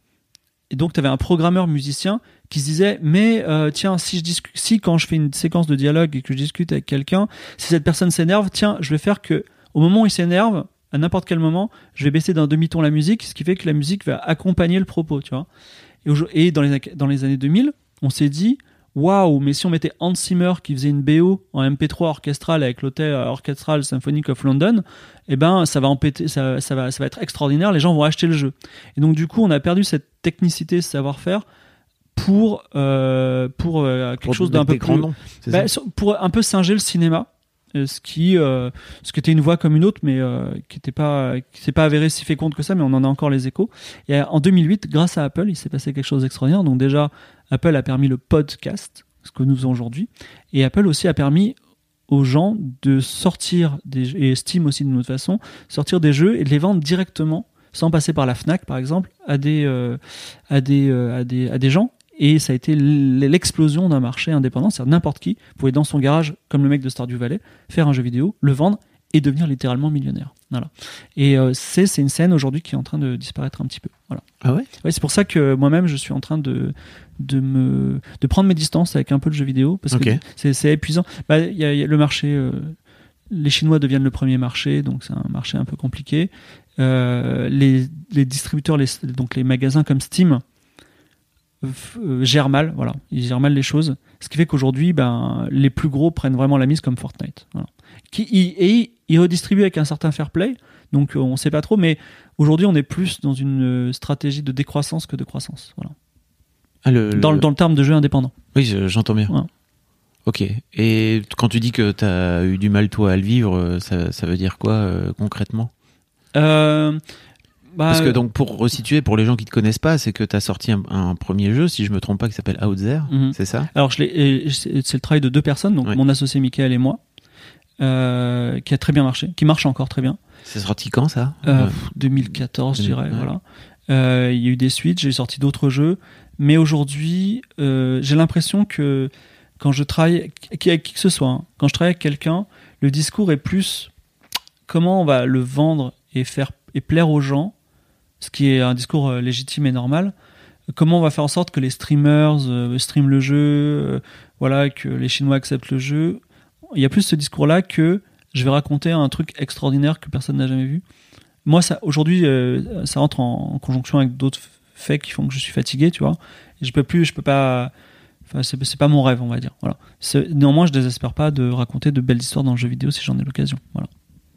[SPEAKER 2] Et donc, tu avais un programmeur musicien qui se disait, mais euh, tiens, si, je discu- si quand je fais une séquence de dialogue et que je discute avec quelqu'un, si cette personne s'énerve, tiens, je vais faire que au moment où il s'énerve, à n'importe quel moment, je vais baisser d'un demi-ton la musique, ce qui fait que la musique va accompagner le propos, tu vois. Et, au- et dans, les, dans les années deux mille, on s'est dit, waouh, mais si on mettait Hans Zimmer qui faisait une B O en M P trois orchestrale avec l'hôtel Orchestral Symphonic of London, eh ben ça va empêter, ça, ça va, ça va être extraordinaire. Les gens vont acheter le jeu. Et donc du coup, on a perdu cette technicité, ce savoir-faire pour euh, pour euh, quelque
[SPEAKER 1] pour
[SPEAKER 2] chose d'un peu plus,
[SPEAKER 1] noms, c'est
[SPEAKER 2] bah,
[SPEAKER 1] ça
[SPEAKER 2] pour un peu singer le cinéma. Ce qui, euh, ce qui était une voie comme une autre, mais euh, qui n'était pas, qui s'est pas avéré si féconde que ça, mais on en a encore les échos. Et en deux mille huit, grâce à Apple, il s'est passé quelque chose d'extraordinaire. Donc déjà, Apple a permis le podcast, ce que nous faisons aujourd'hui, et Apple aussi a permis aux gens de sortir des, et Steam aussi d'une autre façon, sortir des jeux et de les vendre directement, sans passer par la Fnac par exemple, à des, euh, à des, euh, à des, à des gens. Et ça a été l'explosion d'un marché indépendant. C'est-à-dire n'importe qui pouvait, dans son garage, comme le mec de Stardew Valley, faire un jeu vidéo, le vendre et devenir littéralement millionnaire. Voilà. Et euh, c'est, c'est une scène aujourd'hui qui est en train de disparaître un petit peu. Voilà.
[SPEAKER 1] Ah ouais ?
[SPEAKER 2] Ouais, c'est pour ça que moi-même, je suis en train de, de, me, de prendre mes distances avec un peu de jeu vidéo, parce
[SPEAKER 1] okay.
[SPEAKER 2] que c'est, c'est épuisant. Bah, y a, y a le marché... Euh, les Chinois deviennent le premier marché, donc c'est un marché un peu compliqué. Euh, les, les distributeurs, les, donc les magasins comme Steam, euh, gèrent mal, voilà, ils gèrent mal les choses. Ce qui fait qu'aujourd'hui, ben, les plus gros prennent vraiment la mise comme Fortnite. Voilà. Qui, et ils redistribuent avec un certain fair play, donc on ne sait pas trop, mais aujourd'hui, on est plus dans une stratégie de décroissance que de croissance. Voilà.
[SPEAKER 1] Ah, le,
[SPEAKER 2] dans,
[SPEAKER 1] le...
[SPEAKER 2] dans le terme de jeu indépendant.
[SPEAKER 1] Oui, je, j'entends bien. Ouais. Ok. Et quand tu dis que tu as eu du mal, toi, à le vivre, ça, ça veut dire quoi euh, concrètement ?
[SPEAKER 2] euh, bah,
[SPEAKER 1] Parce que donc, pour resituer, pour les gens qui ne te connaissent pas, c'est que tu as sorti un, un premier jeu, si je ne me trompe pas, qui s'appelle Out There, mm-hmm. c'est ça ?
[SPEAKER 2] Alors, je l'ai, c'est, c'est le travail de deux personnes, donc ouais. mon associé Michael et moi, euh, qui a très bien marché, qui marche encore très bien.
[SPEAKER 1] C'est sorti quand, ça ?
[SPEAKER 2] euh, ouais. deux mille quatorze, je dirais. Ouais. Voilà. Euh, il y a eu des suites, j'ai sorti d'autres jeux, mais aujourd'hui, euh, j'ai l'impression que quand je travaille avec qui que ce soit, hein, quand je travaille avec quelqu'un, le discours est plus comment on va le vendre et faire et plaire aux gens, ce qui est un discours euh, légitime et normal. Comment on va faire en sorte que les streamers euh, streament le jeu, euh, voilà, que les Chinois acceptent le jeu. Il y a plus ce discours-là que je vais raconter un truc extraordinaire que personne n'a jamais vu. Moi, ça, aujourd'hui, euh, ça entre en, en conjonction avec d'autres faits qui font que je suis fatigué, tu vois. Et je peux plus, je peux pas. Enfin, c'est, c'est pas mon rêve, on va dire. Voilà. C'est, néanmoins, je désespère pas de raconter de belles histoires dans le jeu vidéo si j'en ai l'occasion. Voilà.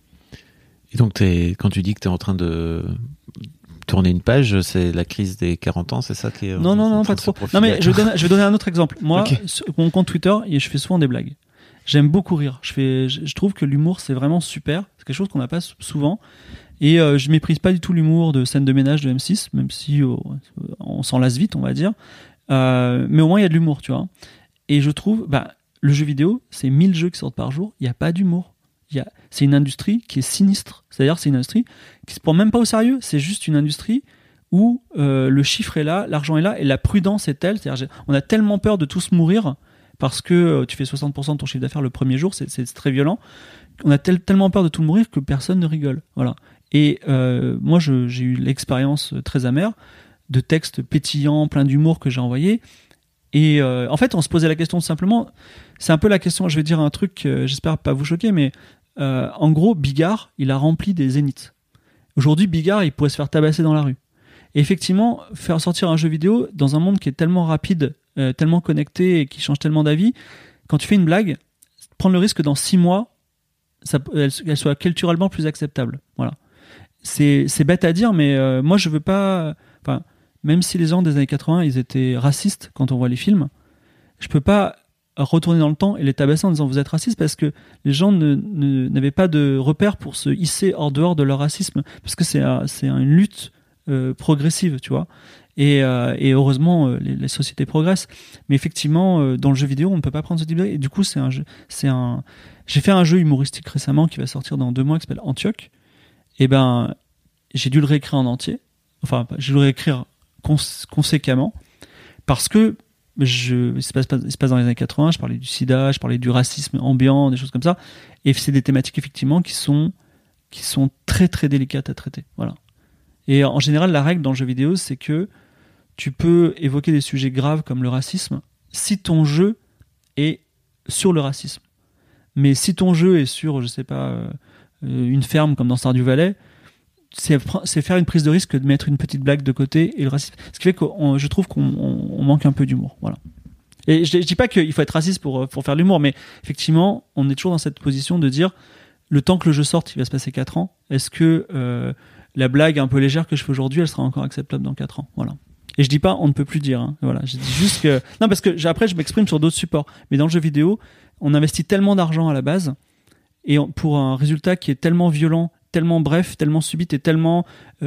[SPEAKER 1] Et donc, t'es, quand tu dis que tu es en train de tourner une page, c'est la crise des quarante ans, c'est ça qui est.
[SPEAKER 2] Non, non, non, pas trop. Non, mais je vais, donner, je vais donner un autre exemple. Moi, okay. sur mon compte Twitter, je fais souvent des blagues. J'aime beaucoup rire. Je, fais, je trouve que l'humour, c'est vraiment super. C'est quelque chose qu'on n'a pas souvent. Et euh, je méprise pas du tout l'humour de scène de ménage de M six, même si oh, on s'en lasse vite, on va dire. Euh, mais au moins, il y a de l'humour, tu vois. Et je trouve, bah, le jeu vidéo, c'est mille jeux qui sortent par jour. Il n'y a pas d'humour. Il y a, c'est une industrie qui est sinistre. C'est-à-dire, c'est une industrie qui se prend même pas au sérieux. C'est juste une industrie où euh, le chiffre est là, l'argent est là, et la prudence est telle. C'est-à-dire, on a tellement peur de tous mourir parce que euh, tu fais soixante pour cent de ton chiffre d'affaires le premier jour, c'est, c'est, c'est très violent. On a tel, tellement peur de tout mourir que personne ne rigole. Voilà. Et euh, moi, je, j'ai eu l'expérience très amère de textes pétillants, plein d'humour que j'ai envoyés. Et euh, en fait, on se posait la question simplement. C'est un peu la question, je vais dire un truc, euh, j'espère pas vous choquer, mais euh, en gros, Bigard, il a rempli des zéniths. Aujourd'hui, Bigard, il pourrait se faire tabasser dans la rue. Et effectivement, faire sortir un jeu vidéo dans un monde qui est tellement rapide, euh, tellement connecté et qui change tellement d'avis, quand tu fais une blague, prendre le risque que dans six mois, ça, elle, elle soit culturellement plus acceptable. Voilà. C'est, c'est bête à dire, mais euh, moi, je veux pas... Enfin, même si les gens des années quatre-vingts, ils étaient racistes quand on voit les films, je peux pas retourner dans le temps et les tabasser en disant vous êtes raciste, parce que les gens ne, ne, n'avaient pas de repères pour se hisser hors dehors de leur racisme, parce que c'est, c'est une lutte euh, progressive, tu vois. Et, euh, et heureusement, euh, les, les sociétés progressent. Mais effectivement, euh, dans le jeu vidéo, on ne peut pas prendre ce type de... Et du coup, c'est un jeu, c'est un... j'ai fait un jeu humoristique récemment qui va sortir dans deux mois qui s'appelle Antioche. Et ben, j'ai dû le réécrire en entier. Enfin, j'ai dû le réécrire cons- conséquemment parce que je, il, se passe, il se passe dans les années quatre-vingts, je parlais du sida, je parlais du racisme ambiant, des choses comme ça. Et c'est des thématiques, effectivement, qui sont, qui sont très, très délicates à traiter. Voilà. Et en général, la règle dans le jeu vidéo, c'est que tu peux évoquer des sujets graves comme le racisme si ton jeu est sur le racisme. Mais si ton jeu est sur, je sais pas, euh, une ferme comme dans Stardew Valley, c'est, c'est faire une prise de risque de mettre une petite blague de côté et le racisme. Ce qui fait que on, je trouve qu'on on, on manque un peu d'humour. Voilà. Et je, je dis pas qu'il faut être raciste pour, pour faire de l'humour, mais effectivement, on est toujours dans cette position de dire le temps que le jeu sorte, il va se passer quatre ans. Est-ce que euh, la blague un peu légère que je fais aujourd'hui, elle sera encore acceptable dans quatre ans? Voilà. Et je dis pas on ne peut plus dire. Hein. Voilà. Je dis juste que non, parce que après je m'exprime sur d'autres supports, mais dans le jeu vidéo, on investit tellement d'argent à la base et pour un résultat qui est tellement violent, tellement bref, tellement subite et tellement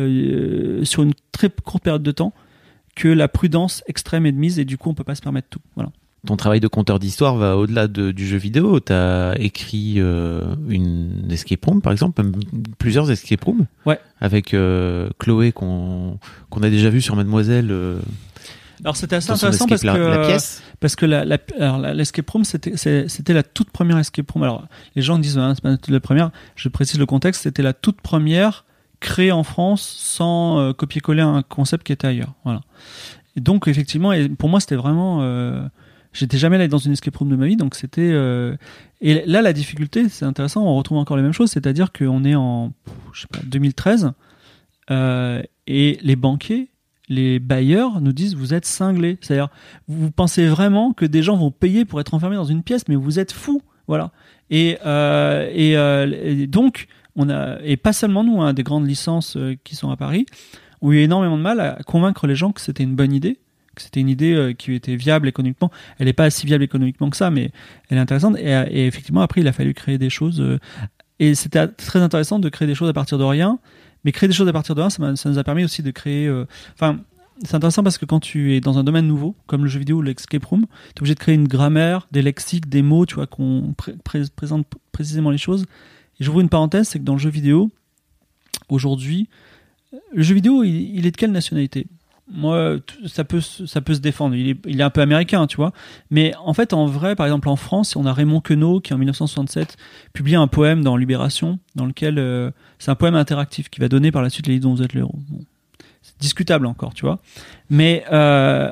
[SPEAKER 2] euh, sur une très courte période de temps que la prudence extrême est de mise et du coup on peut pas se permettre tout. Voilà.
[SPEAKER 1] Ton travail de conteur d'histoire va au-delà de, du jeu vidéo. Tu as écrit euh, une escape room, par exemple, même plusieurs escape rooms,
[SPEAKER 2] ouais.
[SPEAKER 1] avec euh, Chloé qu'on, qu'on a déjà vu sur Mademoiselle. Euh,
[SPEAKER 2] Alors c'était assez
[SPEAKER 1] Dans son
[SPEAKER 2] intéressant
[SPEAKER 1] escape,
[SPEAKER 2] parce que
[SPEAKER 1] la, la pièce.
[SPEAKER 2] parce que la, la alors la- l'escape room c'était c'est- c'était la toute première escape room. Alors les gens disent hein, c'est pas la première. Je précise le contexte. C'était la toute première créée en France sans euh, copier-coller un concept qui était ailleurs. Voilà. Et donc effectivement, et pour moi c'était vraiment. Euh, J'étais jamais allé dans une escape room de ma vie, donc c'était. Euh... Et là, la difficulté, c'est intéressant, on retrouve encore les mêmes choses, c'est-à-dire qu'on est en, je sais pas, deux mille treize, euh, et les banquiers, les bailleurs nous disent vous êtes cinglés. C'est-à-dire, vous pensez vraiment que des gens vont payer pour être enfermés dans une pièce, mais vous êtes fous, voilà. Et, euh, et, euh, et donc, on a, et pas seulement nous, hein, des grandes licences euh, qui sont à Paris, ont eu énormément de mal à convaincre les gens que c'était une bonne idée. Que c'était une idée euh, qui était viable économiquement. Elle n'est pas si viable économiquement que ça, mais elle est intéressante. Et, et effectivement, après, il a fallu créer des choses. Euh, et c'était très intéressant de créer des choses à partir de rien. Mais créer des choses à partir de rien, ça, ça nous a permis aussi de créer. Enfin, euh, c'est intéressant parce que quand tu es dans un domaine nouveau, comme le jeu vidéo ou l'escape room, tu es obligé de créer une grammaire, des lexiques, des mots, tu vois, qu'on pré- pré- présente précisément les choses. Et j'ouvre une parenthèse, c'est que dans le jeu vidéo, aujourd'hui, le jeu vidéo, il, il est de quelle nationalité ? Moi, ça peut, ça peut se défendre. Il est, il est un peu américain, tu vois. Mais en fait, en vrai, par exemple, en France, on a Raymond Queneau qui, en dix-neuf cent soixante-sept, publie un poème dans Libération, dans lequel euh, c'est un poème interactif qui va donner par la suite les livres dont vous êtes le héros. Bon. C'est discutable encore, tu vois. Mais euh,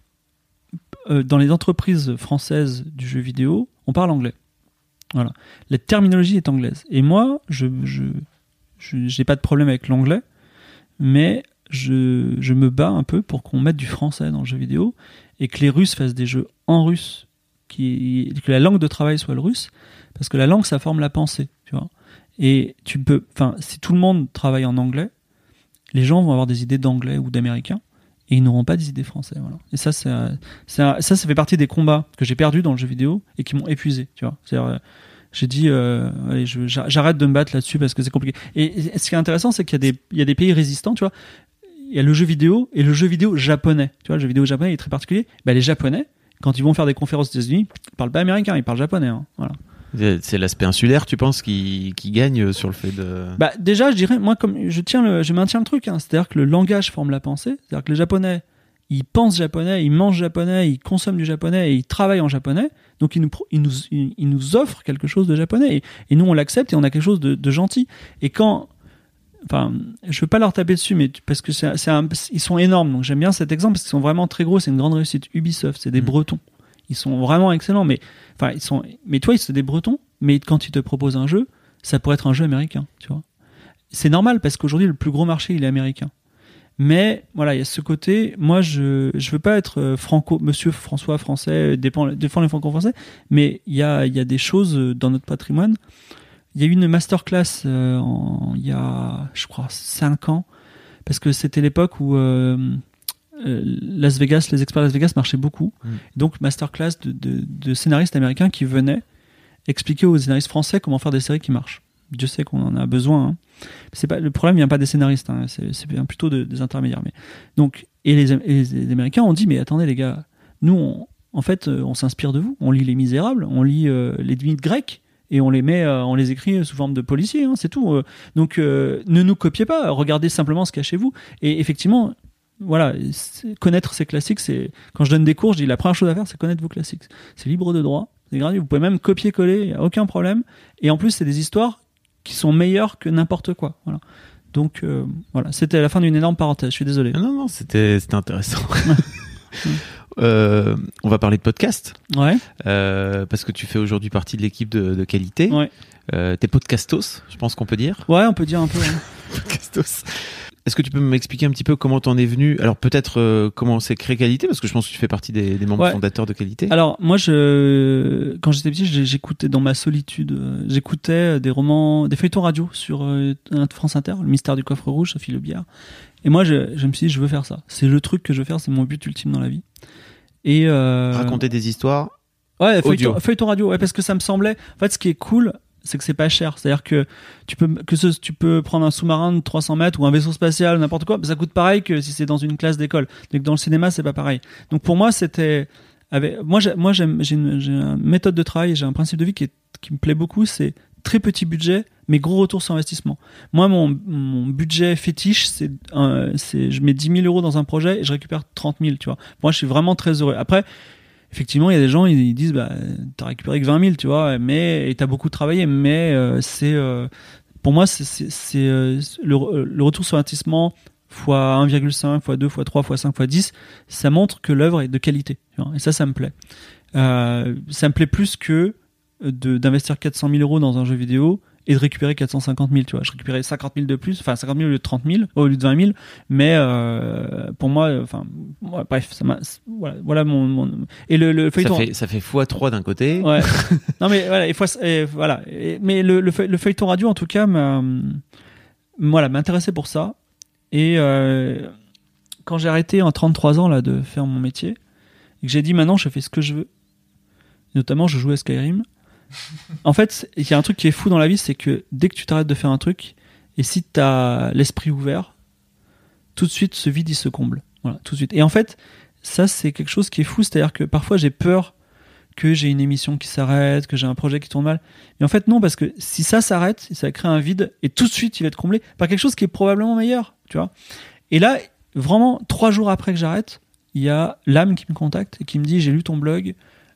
[SPEAKER 2] euh, dans les entreprises françaises du jeu vidéo, on parle anglais. Voilà. La terminologie est anglaise. Et moi, je, je, je j'ai pas de problème avec l'anglais, mais Je, je me bats un peu pour qu'on mette du français dans le jeu vidéo et que les Russes fassent des jeux en russe, qui, que la langue de travail soit le russe, parce que la langue, ça forme la pensée, tu vois. Et tu peux, enfin, si tout le monde travaille en anglais, les gens vont avoir des idées d'anglais ou d'américain et ils n'auront pas des idées français, voilà. Et ça, c'est, c'est, ça, ça fait partie des combats que j'ai perdus dans le jeu vidéo et qui m'ont épuisé, tu vois. C'est-à-dire, j'ai dit, euh, allez, je, j'arrête de me battre là-dessus parce que c'est compliqué. Et, et ce qui est intéressant, c'est qu'il y a des, il y a des pays résistants, tu vois. Il y a le jeu vidéo et le jeu vidéo japonais. Tu vois, le jeu vidéo japonais est très particulier. Bah, les Japonais, quand ils vont faire des conférences aux États-Unis, ils parlent pas américain, ils parlent japonais. Hein. Voilà.
[SPEAKER 1] C'est l'aspect insulaire, tu penses, qui, qui gagne sur le fait de.
[SPEAKER 2] Bah, déjà, je dirais, moi, comme je tiens le, je maintiens le truc, hein, c'est-à-dire que le langage forme la pensée. C'est-à-dire que les Japonais, ils pensent japonais, ils mangent japonais, ils consomment du japonais et ils travaillent en japonais. Donc, ils nous, ils nous, ils nous offrent quelque chose de japonais. Et, et nous, on l'accepte et on a quelque chose de, de gentil. Et quand. Enfin, je veux pas leur taper dessus, mais parce que c'est, c'est un, ils sont énormes. Donc j'aime bien cet exemple parce qu'ils sont vraiment très gros. C'est une grande réussite. Ubisoft, c'est des mmh. Bretons. Ils sont vraiment excellents. Mais enfin, ils sont. Mais toi, c'est des Bretons. Mais quand ils te proposent un jeu, ça pourrait être un jeu américain. Tu vois. C'est normal parce qu'aujourd'hui, le plus gros marché, il est américain. Mais voilà, il y a ce côté. Moi, je je veux pas être franco, Monsieur François français, défendre les franco-français. Mais il y a il y a des choses dans notre patrimoine. Il y a eu une masterclass euh, en, il y a, je crois, cinq ans, parce que c'était l'époque où euh, euh, Las Vegas, les experts Las Vegas marchaient beaucoup. Mmh. Donc, masterclass de, de, de scénaristes américains qui venaient expliquer aux scénaristes français comment faire des séries qui marchent. Dieu sait qu'on en a besoin. Hein. C'est pas, le problème vient pas des scénaristes, hein, c'est, c'est plutôt de, des intermédiaires. Mais, donc, et les, et les Américains ont dit, mais attendez les gars, nous, on, en fait, on s'inspire de vous. On lit Les Misérables, on lit euh, les mythes grecs, et on les met, euh, on les écrit sous forme de policiers, hein, c'est tout. Euh, donc, euh, ne nous copiez pas, regardez simplement ce qu'il y a chez vous. Et effectivement, voilà, connaître ces classiques, c'est quand je donne des cours, je dis la première chose à faire, c'est connaître vos classiques. C'est libre de droit, c'est gratuit, vous pouvez même copier-coller, il n'y a aucun problème. Et en plus, c'est des histoires qui sont meilleures que n'importe quoi. Voilà. Donc, euh, voilà, c'était la fin d'une énorme parenthèse. Je suis désolé.
[SPEAKER 1] Non, non, c'était, c'était intéressant. Euh, on va parler de podcast.
[SPEAKER 2] Ouais.
[SPEAKER 1] Euh, parce que tu fais aujourd'hui partie de l'équipe de, de qualité.
[SPEAKER 2] Ouais.
[SPEAKER 1] Euh, t'es podcastos, je pense qu'on peut dire.
[SPEAKER 2] Ouais, on peut dire un peu. Hein.
[SPEAKER 1] Podcastos. Est-ce que tu peux m'expliquer un petit peu comment t'en es venu ? Alors peut-être euh, comment c'est créé Qualité, parce que je pense que tu fais partie des, des membres ouais. fondateurs de Qualité.
[SPEAKER 2] Alors moi, je, quand j'étais petit, j'écoutais dans ma solitude, j'écoutais des romans, des feuilletons radio sur euh, France Inter, Le Mystère du Coffre Rouge, Sophie Le Bière. Et moi, je, je me suis dit, je veux faire ça. C'est le truc que je veux faire, c'est mon but ultime dans la vie. Et euh...
[SPEAKER 1] raconter des histoires.
[SPEAKER 2] Ouais, feuilleton, feuilleton radio. Ouais, parce que ça me semblait. En fait, ce qui est cool, c'est que c'est pas cher. C'est-à-dire que tu peux que ce, tu peux prendre un sous-marin de trois cents mètres ou un vaisseau spatial, n'importe quoi, ça coûte pareil que si c'est dans une classe d'école. Donc dans le cinéma, c'est pas pareil. Donc pour moi, c'était avec moi, j'ai, moi j'aime, j'ai une, j'ai une méthode de travail, j'ai un principe de vie qui est, qui me plaît beaucoup. C'est très petit budget, mais gros retour sur investissement. Moi, mon, mon budget fétiche, c'est, euh, c'est je mets dix mille euros dans un projet et je récupère trente mille, tu vois. Moi, je suis vraiment très heureux. Après, effectivement, il y a des gens, ils, ils disent, bah, t'as récupéré que vingt mille, tu vois, mais, et t'as beaucoup travaillé, mais euh, c'est, euh, pour moi, c'est, c'est, c'est euh, le, le retour sur investissement fois un virgule cinq, fois deux, fois trois, fois cinq, fois dix, ça montre que l'œuvre est de qualité, tu vois, et ça, ça me plaît. Euh, ça me plaît plus que de, d'investir quatre cent mille euros dans un jeu vidéo et de récupérer quatre cent cinquante mille, tu vois. Je récupérais cinquante mille de plus, enfin cinquante mille au lieu de trente mille, au lieu de vingt mille, mais euh, pour moi, enfin, ouais, bref, ça m'a, voilà, voilà mon, mon, et le, le feuilleton.
[SPEAKER 1] Ça fait, ça fait fois trois d'un côté.
[SPEAKER 2] Ouais. Non, mais voilà, et fois, et voilà. Et, mais le, le, le feuilleton radio, en tout cas, m'a, voilà, m'intéressait pour ça. Et euh, quand j'ai arrêté en trente-trois ans, là, de faire mon métier, et que j'ai dit maintenant, je fais ce que je veux, notamment, je joue à Skyrim. En fait, il y a un truc qui est fou dans la vie, c'est que dès que tu t'arrêtes de faire un truc, et si tu as l'esprit ouvert, tout de suite, ce vide, il se comble. Voilà, tout de suite. Et en fait, ça, c'est quelque chose qui est fou, c'est-à-dire que parfois, j'ai peur que j'ai une émission qui s'arrête, que j'ai un projet qui tourne mal. Mais en fait, non, parce que si ça s'arrête, ça crée un vide, et tout de suite, il va être comblé par quelque chose qui est probablement meilleur, tu vois. Et là, vraiment, trois jours après que j'arrête, il y a l'âme qui me contacte et qui me dit, j'ai lu ton blog,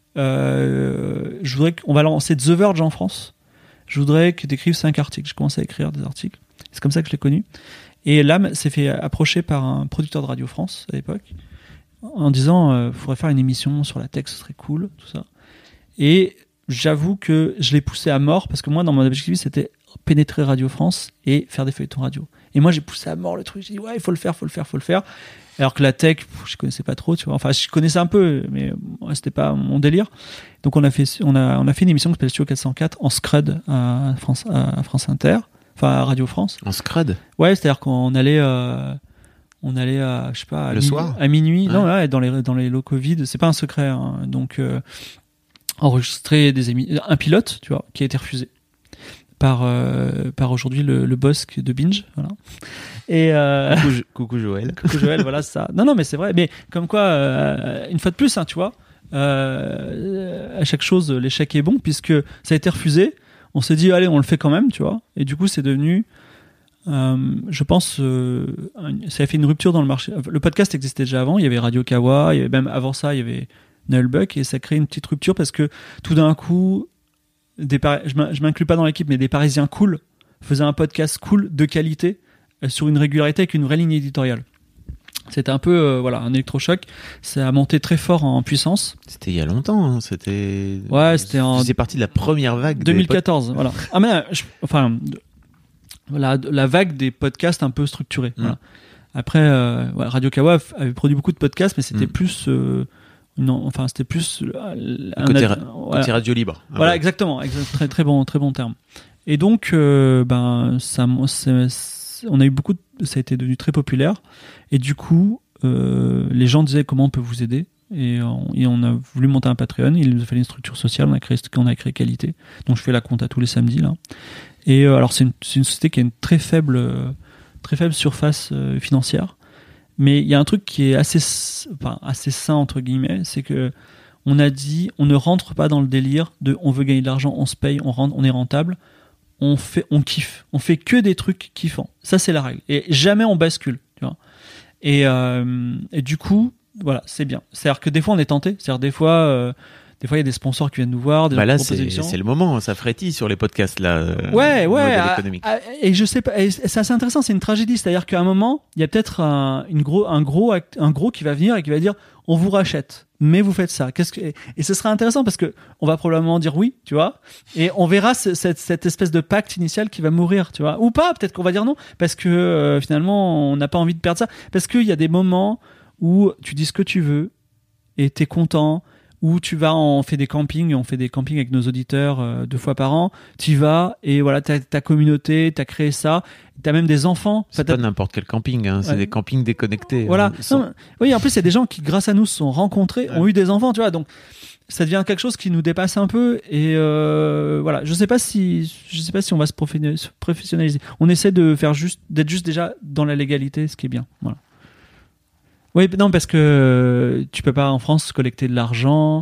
[SPEAKER 2] Euh, je voudrais qu'on va lancer The Verge en France. Je voudrais que tu écrives cinq articles. Je commence à écrire des articles. C'est comme ça que je l'ai connu. Et l'âme s'est fait approcher par un producteur de Radio France à l'époque en disant euh, faudrait faire une émission sur la tech, ce serait cool, tout ça. Et j'avoue que je l'ai poussé à mort parce que moi, dans mon objectif, c'était pénétrer Radio France et faire des feuilletons radio. Et moi, j'ai poussé à mort le truc. J'ai dit ouais, il faut le faire, faut le faire, faut le faire. Alors que la tech, je connaissais pas trop, tu vois. Enfin, je connaissais un peu, mais ouais, c'était pas mon délire. Donc, on a fait, on a, on a fait une émission qui s'appelle Studio quatre cent quatre en scred à France, à France Inter, enfin à Radio France.
[SPEAKER 1] En scred.
[SPEAKER 2] Ouais, c'est-à-dire qu'on allait, euh, on allait à, je sais pas, à
[SPEAKER 1] le
[SPEAKER 2] minuit,
[SPEAKER 1] soir,
[SPEAKER 2] à minuit.
[SPEAKER 1] Ouais.
[SPEAKER 2] Non, là, dans les, dans les locaux vides. C'est pas un secret. Hein. Donc, euh, enregistrer des émi- un pilote, tu vois, qui a été refusé par, euh, par aujourd'hui le, le boss de Binge, voilà. Et euh...
[SPEAKER 1] coucou, coucou Joël.
[SPEAKER 2] Coucou Joël, voilà ça. Non, non, mais c'est vrai. Mais comme quoi, euh, une fois de plus, hein, tu vois, euh, à chaque chose, l'échec est bon puisque ça a été refusé. On s'est dit, allez, on le fait quand même, tu vois. Et du coup, c'est devenu, euh, je pense, euh, ça a fait une rupture dans le marché. Le podcast existait déjà avant. Il y avait Radio Kawa, il y avait même avant ça, il y avait Nullbuck et ça a créé une petite rupture parce que tout d'un coup, des Par- je m'inclus pas dans l'équipe, mais des Parisiens cool faisaient un podcast cool de qualité sur une régularité avec une vraie ligne éditoriale. C'était un peu euh, voilà, un électrochoc. Ça a monté très fort en puissance.
[SPEAKER 1] C'était il y a longtemps. Hein. C'était.
[SPEAKER 2] Ouais, c'était en.
[SPEAKER 1] C'est parti de la première vague.
[SPEAKER 2] deux mille quatorze. Voilà. Ah mais je, enfin, la, la vague des podcasts un peu structurés. Mm. Voilà. Après, euh, ouais, Radio Kawa avait produit beaucoup de podcasts, mais c'était mm. plus. Euh, non, enfin, c'était plus. Euh,
[SPEAKER 1] un côté, ra-
[SPEAKER 2] voilà.
[SPEAKER 1] côté radio libre.
[SPEAKER 2] Ah voilà, ouais. exactement. Exact, très très bon, très bon terme. Et donc, euh, ben, ça, c'est, c'est, on a eu beaucoup. De, ça a été devenu très populaire. Et du coup, euh, les gens disaient comment on peut vous aider. Et on, et on a voulu monter un Patreon. Il nous a fallu une structure sociale. On a créé, on a créé Qualité. Donc je fais la compta tous les samedis là. Et euh, alors c'est une, c'est une société qui a une très faible, euh, très faible surface euh, financière. Mais il y a un truc qui est assez, enfin, assez sain entre guillemets, c'est que on a dit, on ne rentre pas dans le délire de, on veut gagner de l'argent, on se paye, on rentre, on est rentable. On fait, on kiffe. On fait que des trucs kiffants. Ça c'est la règle. Et jamais on bascule. Tu vois. Et, euh, et du coup, voilà, c'est bien. C'est-à-dire que des fois on est tenté. C'est-à-dire des fois, euh, des fois il y a des sponsors qui viennent nous voir. Des
[SPEAKER 1] bah là c'est, c'est le moment, ça frétille sur les podcasts là. Euh,
[SPEAKER 2] ouais, ouais. À, à, et je sais pas. Et c'est assez intéressant. C'est une tragédie. C'est-à-dire qu'à un moment, il y a peut-être un, une gros, un gros, un gros qui va venir et qui va dire, on vous rachète, mais vous faites ça. Qu'est-ce que et ce sera intéressant parce que on va probablement dire oui, tu vois, et on verra ce, cette, cette espèce de pacte initial qui va mourir, tu vois, ou pas. Peut-être qu'on va dire non parce que euh, finalement on n'a pas envie de perdre ça, parce qu'il y a des moments où tu dis ce que tu veux et t'es content. Où tu vas, on fait des campings, on fait des campings avec nos auditeurs euh, deux fois par an. Tu y vas et voilà, t'as ta communauté, t'as créé ça. T'as même des enfants.
[SPEAKER 1] C'est
[SPEAKER 2] enfin,
[SPEAKER 1] pas n'importe quel camping, hein, c'est ouais. des campings déconnectés.
[SPEAKER 2] Voilà.
[SPEAKER 1] Hein, sans...
[SPEAKER 2] non, oui, en plus, il y a des gens qui, grâce à nous, se sont rencontrés, ouais. ont eu des enfants, tu vois. Donc, ça devient quelque chose qui nous dépasse un peu. Et euh, voilà, je sais pas si, je sais pas si on va se professionnaliser. On essaie de faire juste, d'être juste déjà dans la légalité, ce qui est bien. Voilà. Oui, non, parce que tu peux pas en France collecter de l'argent,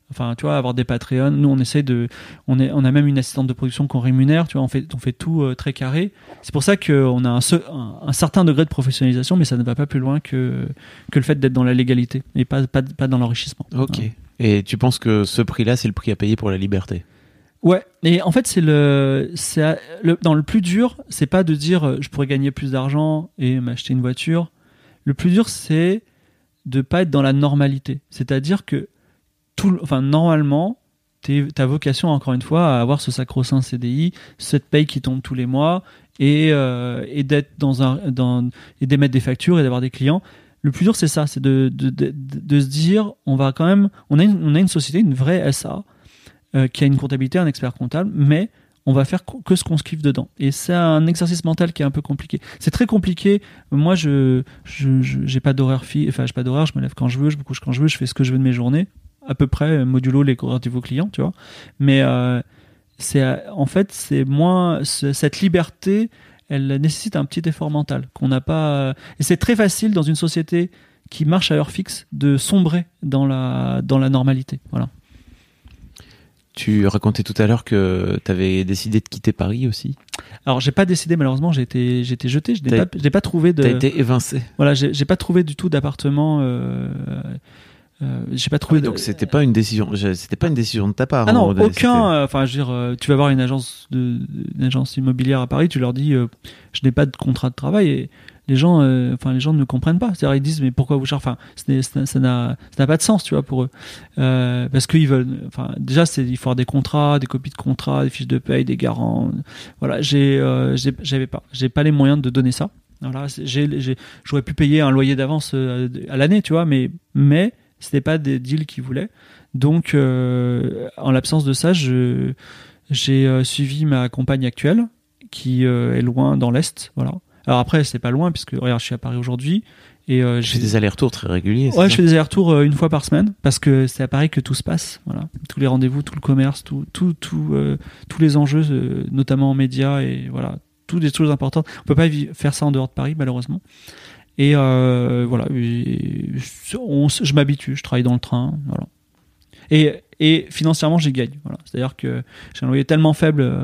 [SPEAKER 2] Enfin, tu vois, avoir des Patreons. Nous, on essaye de, on est, on a même une assistante de production qu'on rémunère. Tu vois, on fait, on fait tout euh, très carré. C'est pour ça qu'on a un, un, un certain degré de professionnalisation, mais ça ne va pas plus loin que que le fait d'être dans la légalité et pas pas, pas dans l'enrichissement.
[SPEAKER 1] Ok.
[SPEAKER 2] Voilà.
[SPEAKER 1] Et tu penses que ce prix-là, c'est le prix à payer pour la liberté?
[SPEAKER 2] Ouais. Et en fait, c'est le, c'est le, dans le plus dur, c'est pas de dire euh, je pourrais gagner plus d'argent et m'acheter une voiture. Le plus dur, c'est de pas être dans la normalité. C'est-à-dire que tout, enfin, normalement, ta vocation, encore une fois, à avoir ce sacro-saint C D I, cette paye qui tombe tous les mois, et, euh, et d'être dans un, dans, et d'émettre des factures et d'avoir des clients. Le plus dur, c'est ça, c'est de, de, de, de se dire, on va quand même, on a une, on a une société, une vraie S A, euh, qui a une comptabilité, un expert comptable, mais on va faire que ce qu'on se kiffe dedans. Et c'est un exercice mental qui est un peu compliqué. C'est très compliqué. Moi, je, je, je j'ai pas d'horaire fi, enfin, j'ai pas d'horaire, je me lève quand je veux, je me couche quand je veux, je fais ce que je veux de mes journées. À peu près, modulo les rendez-vous clients, tu vois. Mais euh, c'est, en fait, c'est moins c'est, cette liberté, elle nécessite un petit effort mental qu'on n'a pas. Et c'est très facile dans une société qui marche à heure fixe de sombrer dans la dans la normalité. Voilà.
[SPEAKER 1] Tu racontais tout à l'heure que tu avais décidé de quitter Paris aussi.
[SPEAKER 2] Alors, j'ai pas décidé, malheureusement, j'ai été, j'ai été jeté. Je n'ai pas, j'ai pas trouvé de.
[SPEAKER 1] T'as été évincé.
[SPEAKER 2] Voilà, j'ai, j'ai pas trouvé du tout d'appartement. Euh, Euh, j'ai pas trouvé.
[SPEAKER 1] Ah oui, donc c'était pas une décision. C'était pas une décision de ta part.
[SPEAKER 2] Ah non, aucun. Enfin, euh, je veux dire, euh, tu vas voir une agence de, une agence immobilière à Paris, tu leur dis, euh, je n'ai pas de contrat de travail, et les gens, euh, enfin, les gens ne comprennent pas. C'est-à-dire, ils disent, mais pourquoi vous cherchez? Enfin, ça, ça n'a, ça n'a pas de sens, tu vois, pour eux, euh, parce qu'ils veulent. Enfin, déjà, c'est, il faut avoir des contrats, des copies de contrats, des fiches de paye, des garants. Voilà, j'ai, euh, j'ai j'avais pas, j'ai pas les moyens de donner ça. Voilà, j'ai, j'ai, j'aurais pu payer un loyer d'avance à l'année, tu vois, mais, mais c'était pas des deals qu'ils voulaient. Donc, euh, en l'absence de ça, je, j'ai euh, suivi ma compagne actuelle, qui euh, est loin dans l'Est. Voilà. Alors après, c'est pas loin, puisque regarde, je suis à Paris aujourd'hui. Et euh,
[SPEAKER 1] j'ai des allers-retours très réguliers.
[SPEAKER 2] Ouais, je fais des allers-retours euh, une fois par semaine, parce que c'est à Paris que tout se passe. Voilà. Tous les rendez-vous, tout le commerce, tout, tout, tout, euh, tous les enjeux, euh, notamment en médias, et voilà, toutes des choses importantes. On peut pas faire ça en dehors de Paris, malheureusement. Et euh, voilà, et on, je m'habitue, je travaille dans le train, voilà. Et, et financièrement, j'y gagne. Voilà. C'est-à-dire que j'ai un loyer tellement faible, euh,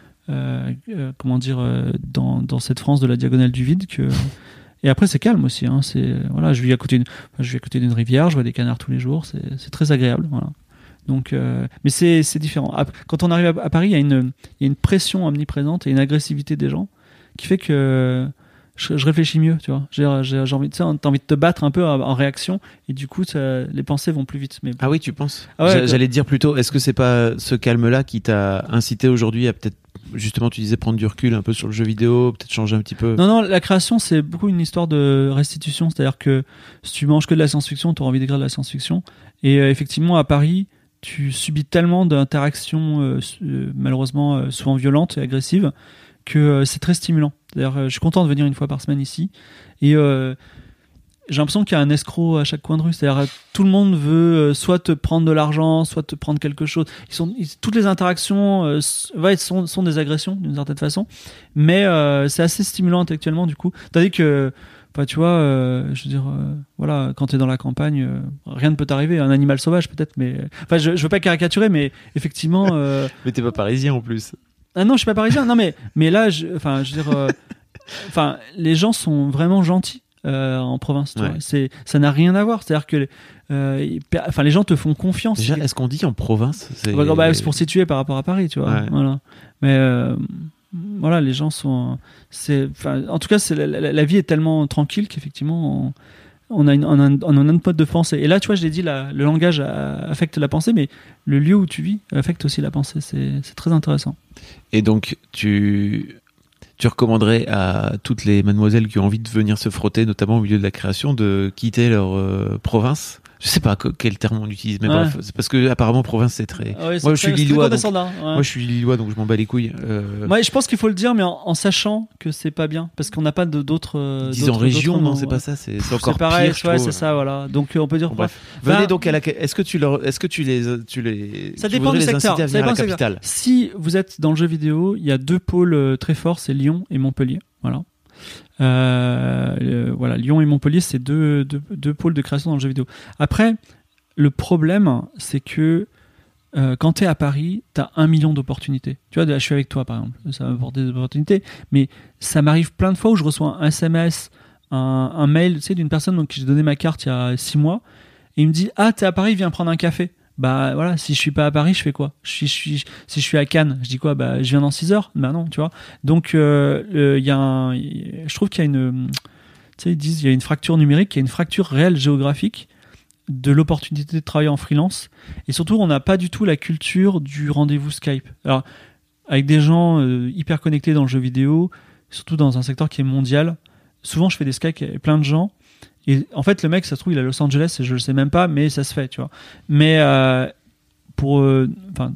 [SPEAKER 2] euh, comment dire, euh, dans, dans cette France de la diagonale du vide que. Et après, c'est calme aussi. Hein, c'est voilà, je vis à côté d'une, je vis à côté d'une rivière, je vois des canards tous les jours, c'est, c'est très agréable. Voilà. Donc, euh, mais c'est, c'est différent. Quand on arrive à, à Paris, il y a une, il y a une pression omniprésente et une agressivité des gens qui fait que Je, je réfléchis mieux, tu vois. J'ai, j'ai, j'ai envie, tu sais, t'as envie de te battre un peu en, en réaction, et du coup, ça, les pensées vont plus vite. Mais...
[SPEAKER 1] Ah oui, tu penses?
[SPEAKER 2] Ah ouais,
[SPEAKER 1] J'allais te dire plutôt, est-ce que c'est pas ce calme-là qui t'a incité aujourd'hui à peut-être, justement, tu disais prendre du recul un peu sur le jeu vidéo, peut-être changer un petit peu?
[SPEAKER 2] Non, non, la création, c'est beaucoup une histoire de restitution. C'est-à-dire que si tu manges que de la science-fiction, tu auras envie d'écrire de la science-fiction. Et euh, effectivement, à Paris, tu subis tellement d'interactions, euh, euh, malheureusement, euh, souvent violentes et agressives, que euh, c'est très stimulant. D'ailleurs, euh, je suis content de venir une fois par semaine ici. Et euh, j'ai l'impression qu'il y a un escroc à chaque coin de rue. C'est-à-dire, euh, tout le monde veut euh, soit te prendre de l'argent, soit te prendre quelque chose. Ils sont, ils, toutes les interactions euh, ouais, sont, sont des agressions, d'une certaine façon. Mais euh, c'est assez stimulant intellectuellement, du coup. Tandis que, bah, tu vois, euh, je veux dire, euh, voilà, quand t'es dans la campagne, euh, rien ne peut t'arriver. Un animal sauvage, peut-être, mais... Enfin, je, je veux pas caricaturer, mais effectivement... Euh...
[SPEAKER 1] mais t'es pas parisien, en plus.
[SPEAKER 2] Ah non, je suis pas parisien. Non, mais mais là, je, enfin, je veux dire, euh, enfin, les gens sont vraiment gentils euh, en province. Tu ouais. vois. C'est, ça n'a rien à voir. C'est-à-dire que, euh, enfin, les gens te font confiance.
[SPEAKER 1] Déjà, est-ce qu'on dit en province?
[SPEAKER 2] C'est, bah, bah, c'est pour situer par rapport à Paris, tu vois. Ouais. Voilà. Mais euh, voilà, les gens sont. C'est, enfin, en tout cas, c'est la, la, la vie est tellement tranquille qu'effectivement. On, On a, une, on, a un, on a un mode de pensée. Et là, tu vois, je l'ai dit, la, le langage affecte la pensée, mais le lieu où tu vis affecte aussi la pensée. C'est, c'est très intéressant.
[SPEAKER 1] Et donc, tu, tu recommanderais à toutes les mademoiselles qui ont envie de venir se frotter, notamment au milieu de la création, de quitter leur euh, je je sais pas quel terme on utilise, mais ouais. bref, c'est parce que apparemment province c'est très.
[SPEAKER 2] Ah ouais, c'est
[SPEAKER 1] moi,
[SPEAKER 2] très,
[SPEAKER 1] je suis lillois, donc,
[SPEAKER 2] ouais.
[SPEAKER 1] moi je suis lillois, donc je m'en bats les couilles. Euh...
[SPEAKER 2] Ouais, je pense qu'il faut le dire, mais en, en sachant que c'est pas bien, parce qu'on n'a pas de, d'autres. Euh,
[SPEAKER 1] Disons
[SPEAKER 2] d'autres,
[SPEAKER 1] région,
[SPEAKER 2] d'autres
[SPEAKER 1] non,
[SPEAKER 2] noms,
[SPEAKER 1] c'est
[SPEAKER 2] ouais.
[SPEAKER 1] pas ça, c'est, c'est
[SPEAKER 2] Pff,
[SPEAKER 1] encore
[SPEAKER 2] c'est pareil,
[SPEAKER 1] pire.
[SPEAKER 2] Ouais, c'est ça, voilà. Donc on peut dire.
[SPEAKER 1] Bon, bref.
[SPEAKER 2] Enfin,
[SPEAKER 1] venez donc à la. Est-ce que tu leur, est-ce que tu les, tu les.
[SPEAKER 2] Ça dépend du secteur. Ça dépend du secteur. Si vous êtes dans le jeu vidéo, il y a deux pôles très forts, c'est Lyon et Montpellier. Voilà. Euh, euh, voilà, Lyon et Montpellier, c'est deux, deux, deux pôles de création dans le jeu vidéo. Après, le problème, c'est que euh, quand t'es à Paris, t'as un million d'opportunités. Tu vois, là, je suis avec toi, par exemple. Ça m'apporte des opportunités. Mais ça m'arrive plein de fois où je reçois un S M S, un, un mail, tu sais, d'une personne donc, qui j'ai donné ma carte il y a six mois. Et il me dit, ah, t'es à Paris, viens prendre un café. Bah voilà, si je suis pas à Paris, je fais quoi? je suis, je suis, Si je suis à Cannes, je dis quoi? Bah je viens dans six heures. Bah non, tu vois. Donc il euh, euh, y a un, je trouve qu'il y a une, tu sais, ils disent il y a une fracture numérique, il y a une fracture réelle géographique de l'opportunité de travailler en freelance. Et surtout, on n'a pas du tout la culture du rendez-vous Skype. Alors avec des gens euh, hyper connectés dans le jeu vidéo, surtout dans un secteur qui est mondial. Souvent, je fais des Skype avec plein de gens. Et en fait, le mec, ça se trouve, il est à Los Angeles, et je le sais même pas, mais ça se fait, tu vois. Mais euh, pour euh,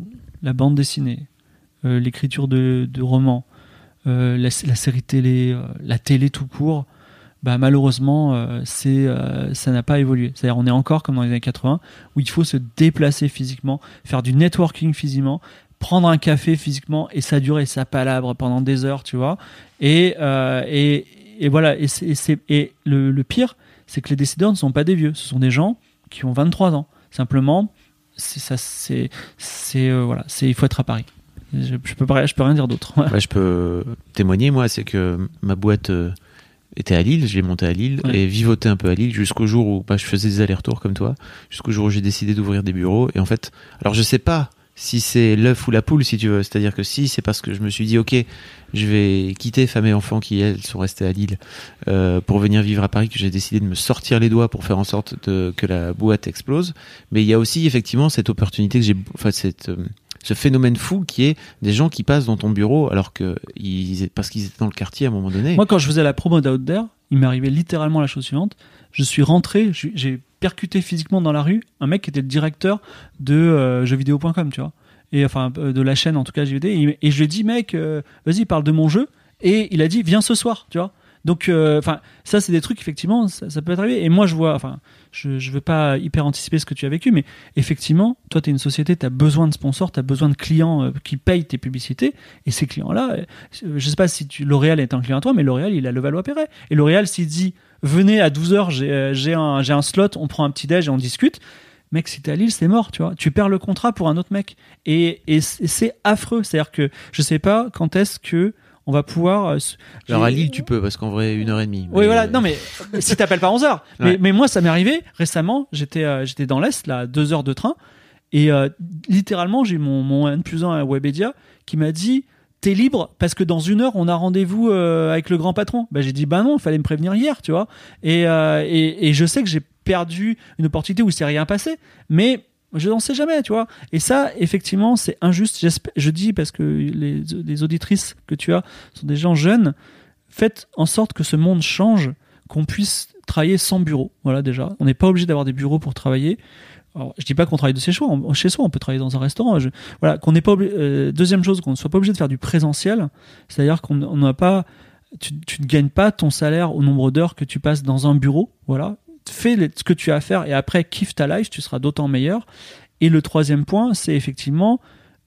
[SPEAKER 2] la bande dessinée, euh, l'écriture de, de romans, euh, la, la série télé, euh, la télé tout court, bah, malheureusement, euh, c'est, euh, ça n'a pas évolué. C'est-à-dire, on est encore comme dans les années quatre-vingts, où il faut se déplacer physiquement, faire du networking physiquement, prendre un café physiquement, et ça dure et ça palabre pendant des heures, tu vois. Et, euh, et, et voilà, et, c'est, et, c'est, et le, le pire, c'est que les décideurs ne sont pas des vieux, ce sont des gens qui ont vingt-trois ans. Simplement, c'est ça, c'est, c'est euh, voilà, c'est il faut être à Paris. Je, je peux pas, je peux rien dire d'autre.
[SPEAKER 1] Bah, je peux témoigner, moi, c'est que ma boîte euh, était à Lille, je l'ai montée à Lille ouais. et vivotais un peu à Lille jusqu'au jour où bah, je faisais des allers-retours comme toi, jusqu'au jour où j'ai décidé d'ouvrir des bureaux. Et en fait, alors je sais pas si c'est l'œuf ou la poule, si tu veux. C'est-à-dire que si, c'est parce que je me suis dit, ok, je vais quitter femme et enfants qui, elles, sont restés à Lille euh, pour venir vivre à Paris, que j'ai décidé de me sortir les doigts pour faire en sorte de, que la boîte explose. Mais il y a aussi, effectivement, cette opportunité que j'ai... Enfin, cette, euh, ce phénomène fou qui est des gens qui passent dans ton bureau alors que ils, parce qu'ils étaient dans le quartier à un moment donné.
[SPEAKER 2] Moi, quand je faisais la promo d'Out There, il m'arrivait littéralement la chose suivante. Je suis rentré, j'ai percuté physiquement dans la rue un mec qui était le directeur de euh, jeux vidéo point com, tu vois. Et enfin, de la chaîne, en tout cas, J V D. Et, et je lui ai dit, mec, euh, vas-y, parle de mon jeu. Et il a dit, viens ce soir, tu vois. Donc, enfin, euh, ça, c'est des trucs, effectivement, ça, ça peut être arrivé. Et moi, je vois, enfin, je ne veux pas hyper anticiper ce que tu as vécu, mais effectivement, toi, tu es une société, tu as besoin de sponsors, tu as besoin de clients euh, qui payent tes publicités. Et ces clients-là, euh, je ne sais pas si tu, L'Oréal est un client à toi, mais L'Oréal, il a Levallois-Perret. Et L'Oréal, s'il dit, venez à douze heures, j'ai, euh, j'ai, un, j'ai un slot, on prend un petit déj et on discute. Mec, si t'es à Lille, c'est mort, tu vois. Tu perds le contrat pour un autre mec. Et, et c'est affreux. C'est-à-dire que je sais pas quand est-ce que on va pouvoir. Euh,
[SPEAKER 1] Alors à Lille, tu peux, parce qu'en vrai, une heure et demie.
[SPEAKER 2] Oui, mais... voilà. Non, mais si t'appelles pas onze heures. Ouais. Mais, mais moi, ça m'est arrivé récemment. J'étais, euh, j'étais dans l'Est, là, deux heures de train. Et euh, littéralement, j'ai mon, mon N plus un à Webedia qui m'a dit, t'es libre parce que dans une heure, on a rendez-vous euh, avec le grand patron. Bah, j'ai dit, bah non, il fallait me prévenir hier, tu vois. Et, euh, et, et je sais que j'ai perdu une opportunité où il s'est rien passé, mais je n'en sais jamais, tu vois. Et ça, effectivement, c'est injuste. J'espère, je dis parce que les, les auditrices que tu as sont des gens jeunes. Faites en sorte que ce monde change, qu'on puisse travailler sans bureau. Voilà, déjà. On n'est pas obligé d'avoir des bureaux pour travailler. Alors, je dis pas qu'on travaille de chez soi, on, chez soi, on peut travailler dans un restaurant. Je, voilà, qu'on n'est pas obligé, euh, deuxième chose, qu'on ne soit pas obligé de faire du présentiel. C'est-à-dire qu'on n'a pas, tu, tu ne gagnes pas ton salaire au nombre d'heures que tu passes dans un bureau. Voilà. Fais ce que tu as à faire et après kiffe ta life, tu seras d'autant meilleur. Et le troisième point, c'est effectivement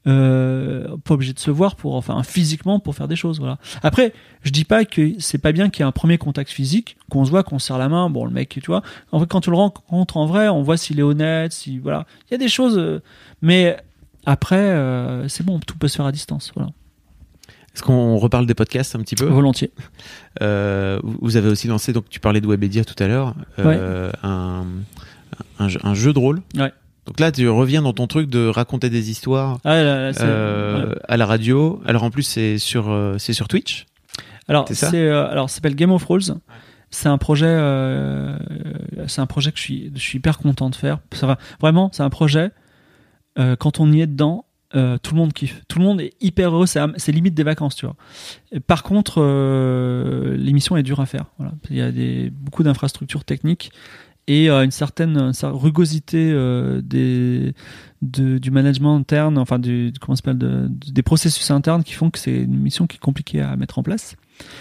[SPEAKER 2] euh, pas obligé de se voir pour, enfin, physiquement pour faire des choses. Voilà. Après, je dis pas que c'est pas bien qu'il y ait un premier contact physique, qu'on se voit, qu'on se serre la main. Bon, le mec, tu vois, en fait, quand tu le rencontres en vrai, on voit s'il est honnête, si voilà, il y a des choses. Euh, mais après, euh, c'est bon, tout peut se faire à distance. Voilà.
[SPEAKER 1] Est-ce qu'on reparle des podcasts un petit peu ?
[SPEAKER 2] Volontiers.
[SPEAKER 1] Euh, vous avez aussi lancé, donc tu parlais de Webedia tout à l'heure, euh, ouais. un, un, un jeu de rôle.
[SPEAKER 2] Ouais.
[SPEAKER 1] Donc là, tu reviens dans ton truc de raconter des histoires
[SPEAKER 2] ah, là, là,
[SPEAKER 1] euh, ouais. à la radio. Alors en plus, c'est sur, euh, c'est sur Twitch.
[SPEAKER 2] Alors, c'est ça, c'est, euh, alors ça s'appelle Game of Rolls. Ouais. C'est un projet, euh, c'est un projet que je suis, je suis hyper content de faire. Ça va, vraiment, c'est un projet. Euh, quand on y est dedans. Euh, tout le monde kiffe, tout le monde est hyper heureux, c'est, c'est limite des vacances, tu vois. Et par contre, euh, l'émission est dure à faire. Voilà. Il y a des, beaucoup d'infrastructures techniques et euh, une certaine, une certaine rugosité euh, des, de, du management interne, enfin du, comment ça s'appelle, de, de, des processus internes qui font que c'est une mission qui est compliquée à mettre en place.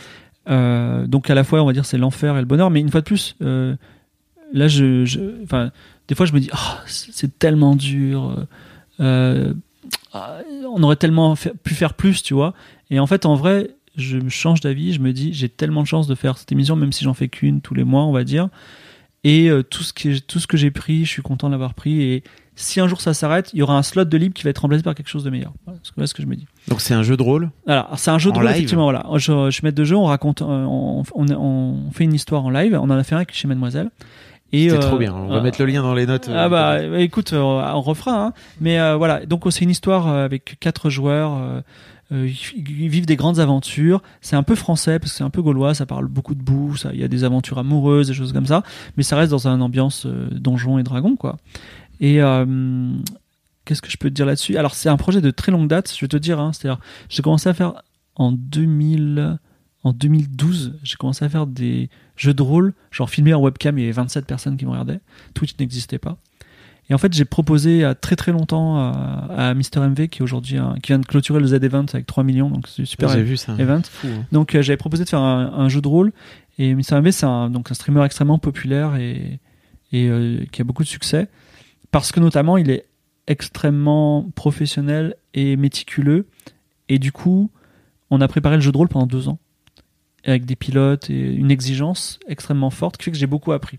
[SPEAKER 2] Euh, donc à la fois, on va dire, c'est l'enfer et le bonheur, mais une fois de plus, euh, là, je, je, enfin, des fois, je me dis, oh, c'est tellement dur. Euh, on aurait tellement fait, pu faire plus, tu vois. Et en fait, en vrai, je me change d'avis. Je me dis, j'ai tellement de chance de faire cette émission, même si j'en fais qu'une tous les mois, on va dire. Et euh, tout ce que tout ce que j'ai pris, je suis content de l'avoir pris. Et si un jour ça s'arrête, il y aura un slot de libre qui va être remplacé par quelque chose de meilleur. Voilà, c'est ce que je me dis.
[SPEAKER 1] Donc c'est un jeu de rôle.
[SPEAKER 2] Alors c'est un jeu de
[SPEAKER 1] en
[SPEAKER 2] rôle
[SPEAKER 1] live.
[SPEAKER 2] effectivement. Voilà, je, je suis maître de jeu, on raconte, on, on, on fait une histoire en live. On en a fait un chez Mademoiselle.
[SPEAKER 1] Et C'était
[SPEAKER 2] euh,
[SPEAKER 1] trop bien. On va euh, mettre le lien dans les notes.
[SPEAKER 2] Ah bah euh, écoute, on refera. Hein. Mais euh, voilà, donc c'est une histoire avec quatre joueurs. Euh, Euh, ils vivent des grandes aventures. C'est un peu français parce que c'est un peu gaulois. Ça parle beaucoup de boue. Il y a des aventures amoureuses, des choses comme ça. Mais ça reste dans une ambiance euh, donjon et dragon, quoi. Et euh, qu'est-ce que je peux te dire là-dessus ? Alors c'est un projet de très longue date. Je vais te dire. Hein, c'est-à-dire, j'ai commencé à faire en deux mille, en deux mille douze. J'ai commencé à faire des jeux de rôle, genre filmé en webcam. Il y avait vingt-sept personnes qui me regardaient. Twitch n'existait pas. Et en fait, j'ai proposé à très très longtemps à, à Mister M V qui est aujourd'hui un, qui vient de clôturer le Z Event avec trois millions, donc c'est super.
[SPEAKER 1] J'ai vu ça.
[SPEAKER 2] Event.
[SPEAKER 1] Fou, hein.
[SPEAKER 2] Donc euh, j'avais proposé de faire un, un jeu de rôle et Mister M V c'est un donc un streamer extrêmement populaire et et euh, qui a beaucoup de succès parce que notamment il est extrêmement professionnel et méticuleux et du coup on a préparé le jeu de rôle pendant deux ans avec des pilotes et une exigence extrêmement forte qui fait que j'ai beaucoup appris.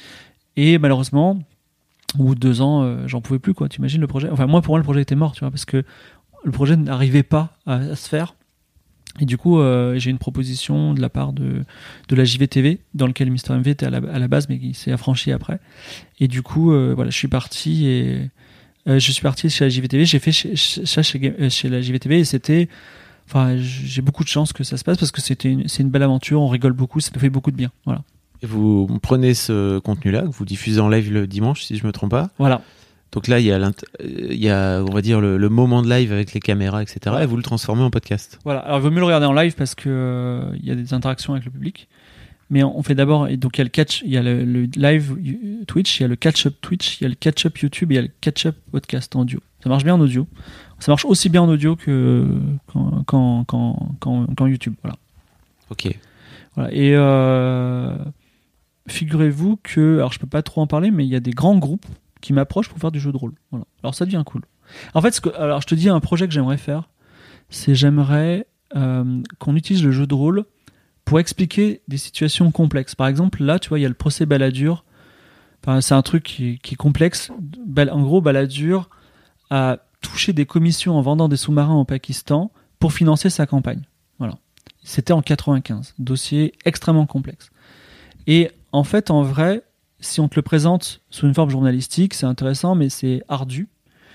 [SPEAKER 2] Et malheureusement au bout de deux ans, euh, j'en pouvais plus, quoi. T'imagines le projet ? Enfin, moi, pour moi, le projet était mort, tu vois, parce que le projet n'arrivait pas à, à se faire. Et du coup, euh, j'ai une proposition de la part de, de la J V T V, dans lequel Mister M V était à la, à la base, mais qui s'est affranchi après. Et du coup, euh, voilà, je suis parti et euh, je suis parti chez la J V T V. J'ai fait chez, chez, chez, chez la J V T V et c'était, enfin, j'ai beaucoup de chance que ça se passe parce que c'était une, c'est une belle aventure. On rigole beaucoup, ça nous fait beaucoup de bien. Voilà.
[SPEAKER 1] Et vous prenez ce contenu-là, que vous diffusez en live le dimanche, si je ne me trompe pas.
[SPEAKER 2] Voilà.
[SPEAKER 1] Donc là, il y a, il y a on va dire, le, le moment de live avec les caméras, et cetera. Ouais. Et vous le transformez en podcast.
[SPEAKER 2] Voilà. Alors, il vaut mieux le regarder en live parce que euh, il y a des interactions avec le public. Mais on fait d'abord, et donc il y a le catch, il y a le, le live Twitch, il y a le catch-up Twitch, il y a le catch-up YouTube, et il y a le catch-up podcast en audio. Ça marche bien en audio. Ça marche aussi bien en audio que qu'en, qu'en, qu'en, qu'en, qu'en YouTube. Voilà.
[SPEAKER 1] Ok.
[SPEAKER 2] Voilà. Et euh, figurez-vous que, alors je peux pas trop en parler, mais il y a des grands groupes qui m'approchent pour faire du jeu de rôle. Voilà. Alors ça devient cool. En fait, ce que, alors je te dis un projet que j'aimerais faire, c'est j'aimerais euh, qu'on utilise le jeu de rôle pour expliquer des situations complexes. Par exemple, là, tu vois, il y a le procès Balladur. Enfin, c'est un truc qui, qui est complexe. En gros, Balladur a touché des commissions en vendant des sous-marins au Pakistan pour financer sa campagne. Voilà. C'était en quatre-vingt-quinze. Dossier extrêmement complexe. Et en fait, en vrai, si on te le présente sous une forme journalistique, c'est intéressant, mais c'est ardu.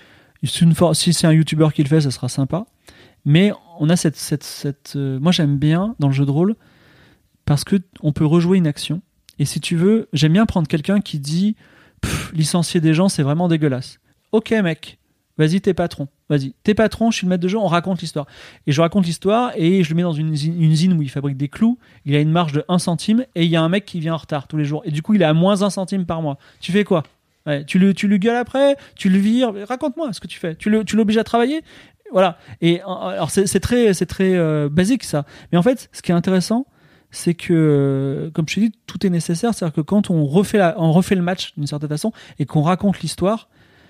[SPEAKER 2] Une for- si c'est un YouTuber qui le fait, ça sera sympa. Mais on a cette... cette, cette euh, moi, j'aime bien, dans le jeu de rôle, parce qu'on peut rejouer une action. Et si tu veux, j'aime bien prendre quelqu'un qui dit « licencier des gens, c'est vraiment dégueulasse. » Ok, mec, vas-y, t'es patron. Vas-y, t'es patron, je suis le maître de jeu, on raconte l'histoire. Et je raconte l'histoire et je le mets dans une usine, une usine où il fabrique des clous. Il a une marge de un centime et il y a un mec qui vient en retard tous les jours. Et du coup, il est à moins un centime par mois. Tu fais quoi ? Ouais, tu, le, tu le gueules après ? Tu le vires ? Raconte-moi ce que tu fais. Tu, le, tu l'obliges à travailler ? Voilà. Et alors, c'est, c'est très, c'est très euh, basique, ça. Mais en fait, ce qui est intéressant, c'est que, comme je t'ai dit, tout est nécessaire. C'est-à-dire que quand on refait, la, on refait le match d'une certaine façon et qu'on raconte l'histoire,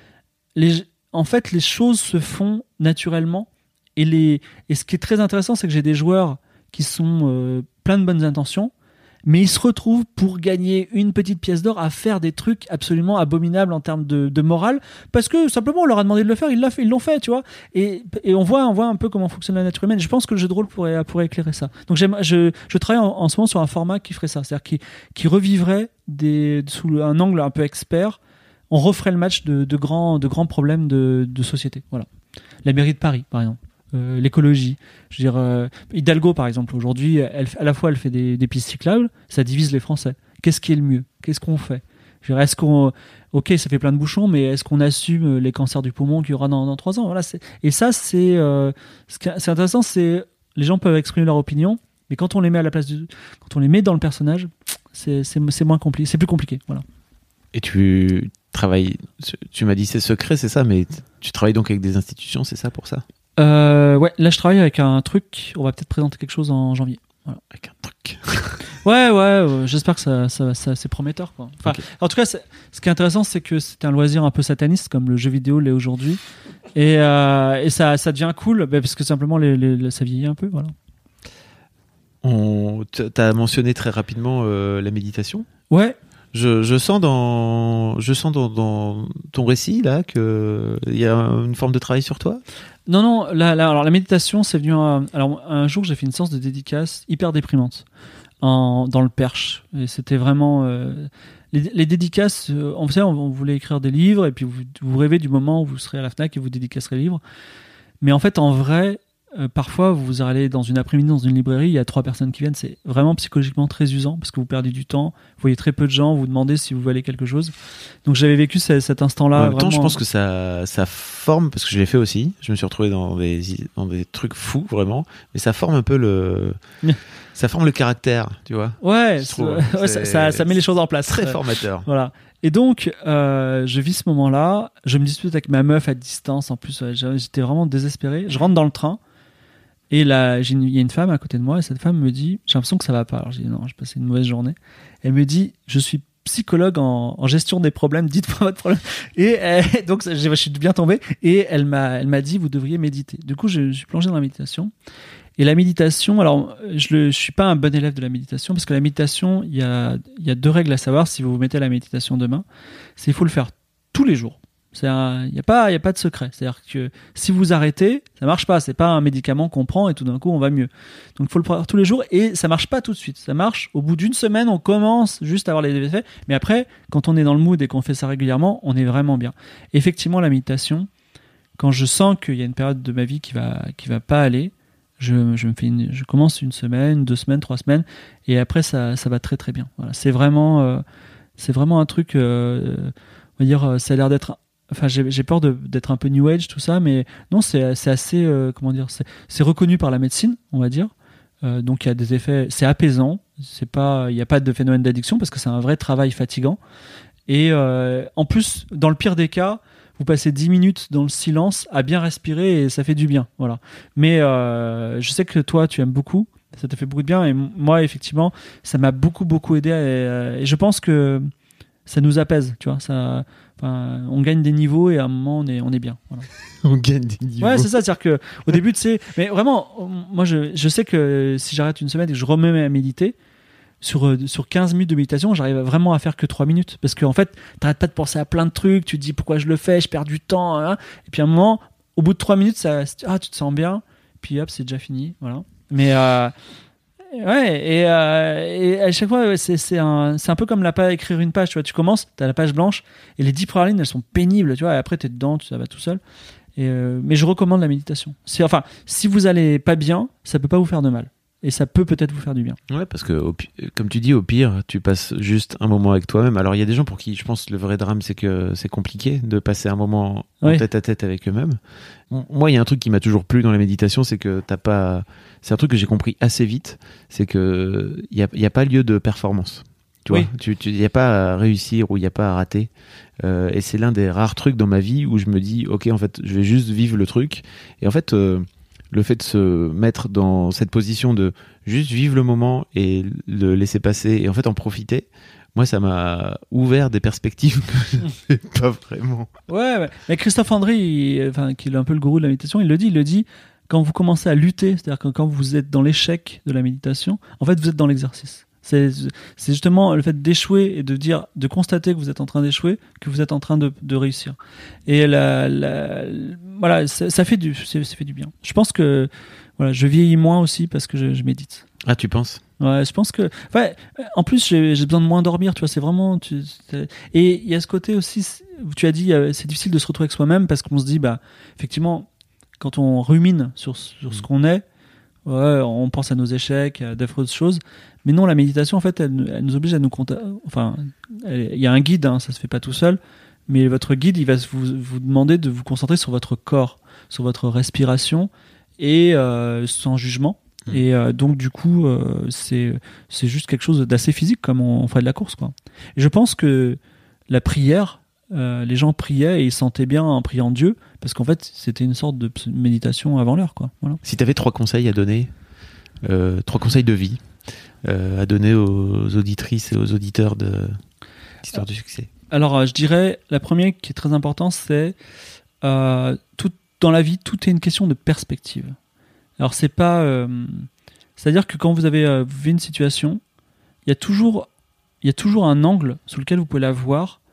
[SPEAKER 2] les, en fait, les choses se font naturellement. Et, les, et ce qui est très intéressant, c'est que j'ai des joueurs qui sont euh, plein de bonnes intentions, mais ils se retrouvent pour gagner une petite pièce d'or à faire des trucs absolument abominables en termes de, de morale, parce que simplement on leur a demandé de le faire, ils, l'a fait, ils l'ont fait, tu vois. Et, et on, voit, on voit un peu comment fonctionne la nature humaine. Je pense que le jeu de rôle pourrait, pourrait éclairer ça. Donc j'aime, je, je travaille en, en ce moment sur un format qui ferait ça, c'est-à-dire qui, qui revivrait des, sous un angle un peu expert. On referait le match de, de, grands, de grands problèmes de, de société. Voilà. La mairie de Paris, par exemple. Euh, l'écologie. Je veux dire, euh, Hidalgo, par exemple, aujourd'hui, elle, à la fois, elle fait des, des pistes cyclables, ça divise les Français. Qu'est-ce qui est le mieux ? Qu'est-ce qu'on fait ? Je veux dire, est-ce qu'on... Ok, ça fait plein de bouchons, mais est-ce qu'on assume les cancers du poumon qu'il y aura dans, dans trois ans ? Voilà, c'est... Et ça, c'est... Euh, ce qui est, c'est intéressant, c'est... Les gens peuvent exprimer leur opinion, mais quand on les met à la place du... Quand on les met dans le personnage, c'est, c'est, c'est moins compliqué. C'est plus compliqué, voilà.
[SPEAKER 1] Et tu travailles... Tu m'as dit c'est secret, c'est ça, mais tu travailles donc avec des institutions, c'est ça, pour ça ?
[SPEAKER 2] Euh, ouais, là je travaille avec un truc. On va peut-être présenter quelque chose en janvier. Voilà.
[SPEAKER 1] Avec un truc.
[SPEAKER 2] ouais, ouais. Euh, j'espère que ça, ça, ça, c'est prometteur, quoi. Enfin, okay. En tout cas, c'est, ce qui est intéressant, c'est que c'est un loisir un peu sataniste, comme le jeu vidéo l'est aujourd'hui, et, euh, et ça, ça devient cool, bah, parce que simplement, les, les, ça vieillit un peu, voilà.
[SPEAKER 1] On, t'as mentionné très rapidement euh, la méditation.
[SPEAKER 2] Ouais.
[SPEAKER 1] Je, je sens dans, je sens dans, dans ton récit là que il y a une forme de travail sur toi.
[SPEAKER 2] Non, non. La, la, alors la méditation, c'est venu. À, alors un jour, j'ai fait une séance de dédicace hyper déprimante en, dans le Perche. Et c'était vraiment euh, les, les dédicaces. Euh, on, on, on voulait écrire des livres et puis vous, vous rêvez du moment où vous serez à la Fnac et vous dédicacerez les livres. Mais en fait, en vrai. Euh, parfois, vous allez dans une après-midi dans une librairie, il y a trois personnes qui viennent, c'est vraiment psychologiquement très usant parce que vous perdez du temps, vous voyez très peu de gens, vous demandez si vous valez quelque chose. Donc j'avais vécu ce, cet instant-là.
[SPEAKER 1] En même
[SPEAKER 2] vraiment...
[SPEAKER 1] temps, je pense que ça, ça forme, parce que je l'ai fait aussi, je me suis retrouvé dans des, dans des trucs fous, vraiment, mais ça forme un peu le... ça forme le caractère, tu vois.
[SPEAKER 2] Ouais, trouve, ouais ça, ça, ça met les choses en place.
[SPEAKER 1] Très formateur.
[SPEAKER 2] Voilà. Et donc, euh, je vis ce moment-là, je me dispute avec ma meuf à distance, en plus, ouais, j'étais vraiment désespéré. Je rentre dans le train, et là, il y a une femme à côté de moi, et cette femme me dit, j'ai l'impression que ça va pas. Alors, je dis, non, j'ai passé une mauvaise journée. Elle me dit, je suis psychologue en, en gestion des problèmes, dites-moi votre problème. Et elle, donc, je, je suis bien tombé. Et elle m'a, elle m'a dit, vous devriez méditer. Du coup, je, je suis plongé dans la méditation. Et la méditation, alors, je ne suis pas un bon élève de la méditation, parce que la méditation, il y a, il y a deux règles à savoir si vous vous mettez à la méditation demain. C'est qu'il faut le faire tous les jours. Il n'y a pas, y a pas de secret. C'est-à-dire que si vous arrêtez, ça marche pas. C'est pas un médicament qu'on prend et tout d'un coup on va mieux. Donc il faut le faire tous les jours et ça marche pas tout de suite. Ça marche au bout d'une semaine, on commence juste à avoir les effets. Mais après, quand on est dans le mood et qu'on fait ça régulièrement, on est vraiment bien. Effectivement, la méditation, quand je sens qu'il y a une période de ma vie qui va, qui va pas aller, je, je me fais une, je commence une semaine, deux semaines, trois semaines et après ça, ça va très très bien. Voilà. C'est vraiment, euh, c'est vraiment un truc. Euh, on va dire, ça a l'air d'être. Enfin, j'ai, j'ai peur de, d'être un peu new age, tout ça, mais non, c'est, c'est assez, euh, comment dire, c'est, c'est reconnu par la médecine, on va dire. Euh, donc, il y a des effets, c'est apaisant. C'est pas, il n'y a pas de phénomène d'addiction parce que c'est un vrai travail fatigant. Et euh, en plus, dans le pire des cas, vous passez dix minutes dans le silence à bien respirer et ça fait du bien. Voilà. Mais euh, je sais que toi, tu aimes beaucoup. Ça te fait beaucoup de bien. Et moi, effectivement, ça m'a beaucoup, beaucoup aidé. Et, et je pense que ça nous apaise, tu vois. Ça. Enfin, on gagne des niveaux et à un moment on est, on est bien. Voilà.
[SPEAKER 1] On gagne des niveaux.
[SPEAKER 2] Ouais, c'est ça. C'est-à-dire que au début, tu sais, mais vraiment, moi, je, je sais que si j'arrête une semaine et que je remets à méditer, sur, sur quinze minutes de méditation, j'arrive vraiment à faire que trois minutes. Parce qu'en fait, t'arrêtes pas de penser à plein de trucs, tu te dis pourquoi je le fais, je perds du temps. Hein. Et puis à un moment, au bout de trois minutes, ça, ah, tu te sens bien. Puis hop, c'est déjà fini. Voilà. Mais. Euh, Ouais, et, euh, et à chaque fois, c'est, c'est, un, c'est un peu comme la page, écrire une page, tu vois, tu commences, t'as la page blanche, et les dix premières lignes, elles sont pénibles, tu vois, et après t'es dedans, ça va tout seul. Et euh, mais je recommande la méditation. C'est, enfin, si vous allez pas bien, ça peut pas vous faire de mal. Et ça peut peut-être vous faire du bien.
[SPEAKER 1] Ouais, parce que, au, comme tu dis, au pire, tu passes juste un moment avec toi-même. Alors, il y a des gens pour qui, je pense, le vrai drame, c'est que c'est compliqué de passer un moment en
[SPEAKER 2] oui.
[SPEAKER 1] tête à tête avec eux-mêmes. Moi, il y a un truc qui m'a toujours plu dans la méditation, c'est que t'as pas. C'est un truc que j'ai compris assez vite, c'est que il y a, y a pas lieu de performance. Tu vois,
[SPEAKER 2] oui.
[SPEAKER 1] tu, tu, y a pas à réussir ou il y a pas à rater. Euh, et c'est l'un des rares trucs dans ma vie où je me dis, ok, en fait, je vais juste vivre le truc. Et en fait. Euh, le fait de se mettre dans cette position de juste vivre le moment et le laisser passer et en fait en profiter, moi ça m'a ouvert des perspectives que je n'avais pas vraiment.
[SPEAKER 2] Ouais, ouais, mais Christophe André, il, enfin, qui est un peu le gourou de la méditation, il le dit, il le dit, quand vous commencez à lutter, c'est-à-dire que quand vous êtes dans l'échec de la méditation, en fait vous êtes dans l'exercice. C'est, c'est justement le fait d'échouer et de dire, de constater que vous êtes en train d'échouer, que vous êtes en train de, de réussir. Et la, la, voilà, ça, ça fait du, ça, ça fait du bien. Je pense que, voilà, je vieillis moins aussi parce que je, je médite.
[SPEAKER 1] Ah, tu penses?
[SPEAKER 2] Ouais, je pense que, ouais, en plus j'ai, j'ai besoin de moins dormir, tu vois, c'est vraiment, tu, et il y a ce côté aussi, tu as dit, c'est difficile de se retrouver avec soi-même parce qu'on se dit, bah, effectivement, quand on rumine sur, sur ce qu'on est, ouais, on pense à nos échecs, à d'affreuses choses. Mais non, la méditation, en fait, elle, elle nous oblige à nous contacter. Enfin, il y a un guide, hein, ça se fait pas tout seul. Mais votre guide, il va vous, vous demander de vous concentrer sur votre corps, sur votre respiration et euh, sans jugement. Mmh. Et euh, donc, du coup, euh, c'est, c'est juste quelque chose d'assez physique, comme on, on ferait de la course, quoi. Et je pense que la prière, euh, les gens priaient et ils sentaient bien en priant Dieu, parce qu'en fait, c'était une sorte de méditation avant l'heure, quoi. Voilà.
[SPEAKER 1] Si tu avais trois conseils à donner, euh, trois conseils de vie euh, à donner aux auditrices et aux auditeurs de l'Histoire du succès.
[SPEAKER 2] Alors, je dirais, la première qui est très importante, c'est euh, tout, dans la vie, tout est une question de perspective. Alors, c'est pas... Euh, c'est-à-dire que quand vous avez euh, vu une situation, il y a toujours il y a toujours un angle sous lequel vous pouvez la voir,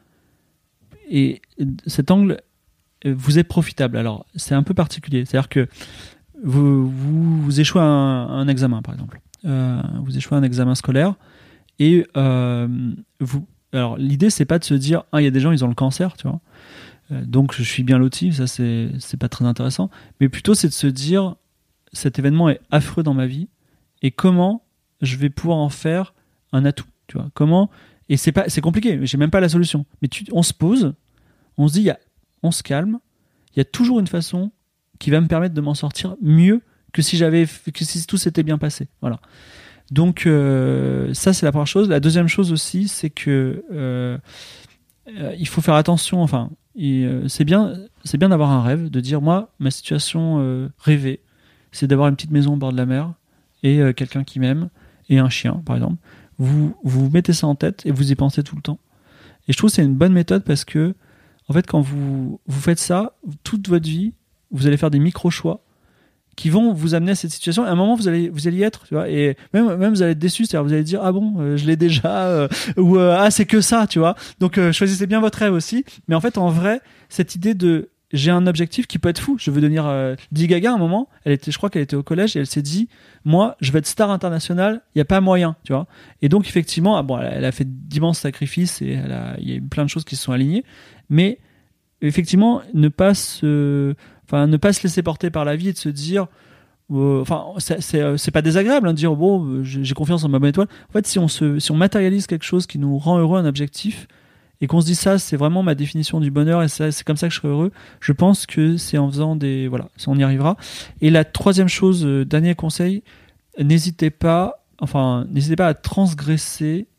[SPEAKER 2] et cet angle vous est profitable. Alors, c'est un peu particulier. C'est-à-dire que vous, vous, vous échouez un, un examen, par exemple. Euh, vous échouez un examen scolaire, et euh, vous... Alors, l'idée, c'est pas de se dire « Ah, il y a des gens, ils ont le cancer, tu vois. Euh, donc, je suis bien loti. » Ça, c'est, c'est pas très intéressant. Mais plutôt, c'est de se dire « Cet événement est affreux dans ma vie, et comment je vais pouvoir en faire un atout, tu vois. Comment... » Et c'est, pas, c'est compliqué, j'ai même pas la solution. Mais tu, on se pose, on se dit, y a, on se calme, il y a toujours une façon qui va me permettre de m'en sortir mieux que si, j'avais, que si tout s'était bien passé. Voilà. Donc, euh, ça, c'est la première chose. La deuxième chose aussi, c'est que euh, euh, il faut faire attention. Enfin, et, euh, c'est, bien, c'est bien d'avoir un rêve, de dire, moi, ma situation euh, rêvée, c'est d'avoir une petite maison au bord de la mer et euh, quelqu'un qui m'aime et un chien, par exemple. Vous, vous mettez ça en tête et vous y pensez tout le temps. Et je trouve que c'est une bonne méthode parce que, en fait, quand vous, vous faites ça, toute votre vie, vous allez faire des micro-choix qui vont vous amener à cette situation. Et à un moment, vous allez, vous allez y être, tu vois. Et même, même vous allez être déçu, c'est-à-dire vous allez dire, ah bon, euh, je l'ai déjà, euh, ou euh, ah, c'est que ça, tu vois. Donc, euh, choisissez bien votre rêve aussi. Mais en fait, en vrai, cette idée de, j'ai un objectif qui peut être fou. Je veux devenir euh, Lady Gaga à un moment. Elle était, je crois qu'elle était au collège et elle s'est dit, moi, je vais être star internationale. Il y a pas moyen, tu vois. Et donc effectivement, ah, bon, elle, elle a fait d'immenses sacrifices et elle a, il y a eu plein de choses qui se sont alignées. Mais effectivement, ne pas se, enfin, ne pas se laisser porter par la vie et de se dire, euh, enfin, c'est, c'est, c'est pas désagréable hein, de dire bon, j'ai, j'ai confiance en ma bonne étoile. En fait, si on se, si on matérialise quelque chose qui nous rend heureux, un objectif, et qu'on se dit ça, c'est vraiment ma définition du bonheur et ça, c'est comme ça que je serai heureux. Je pense que c'est en faisant des... Voilà, on y arrivera. Et la troisième chose, euh, dernier conseil, n'hésitez pas, enfin, n'hésitez pas à transgresser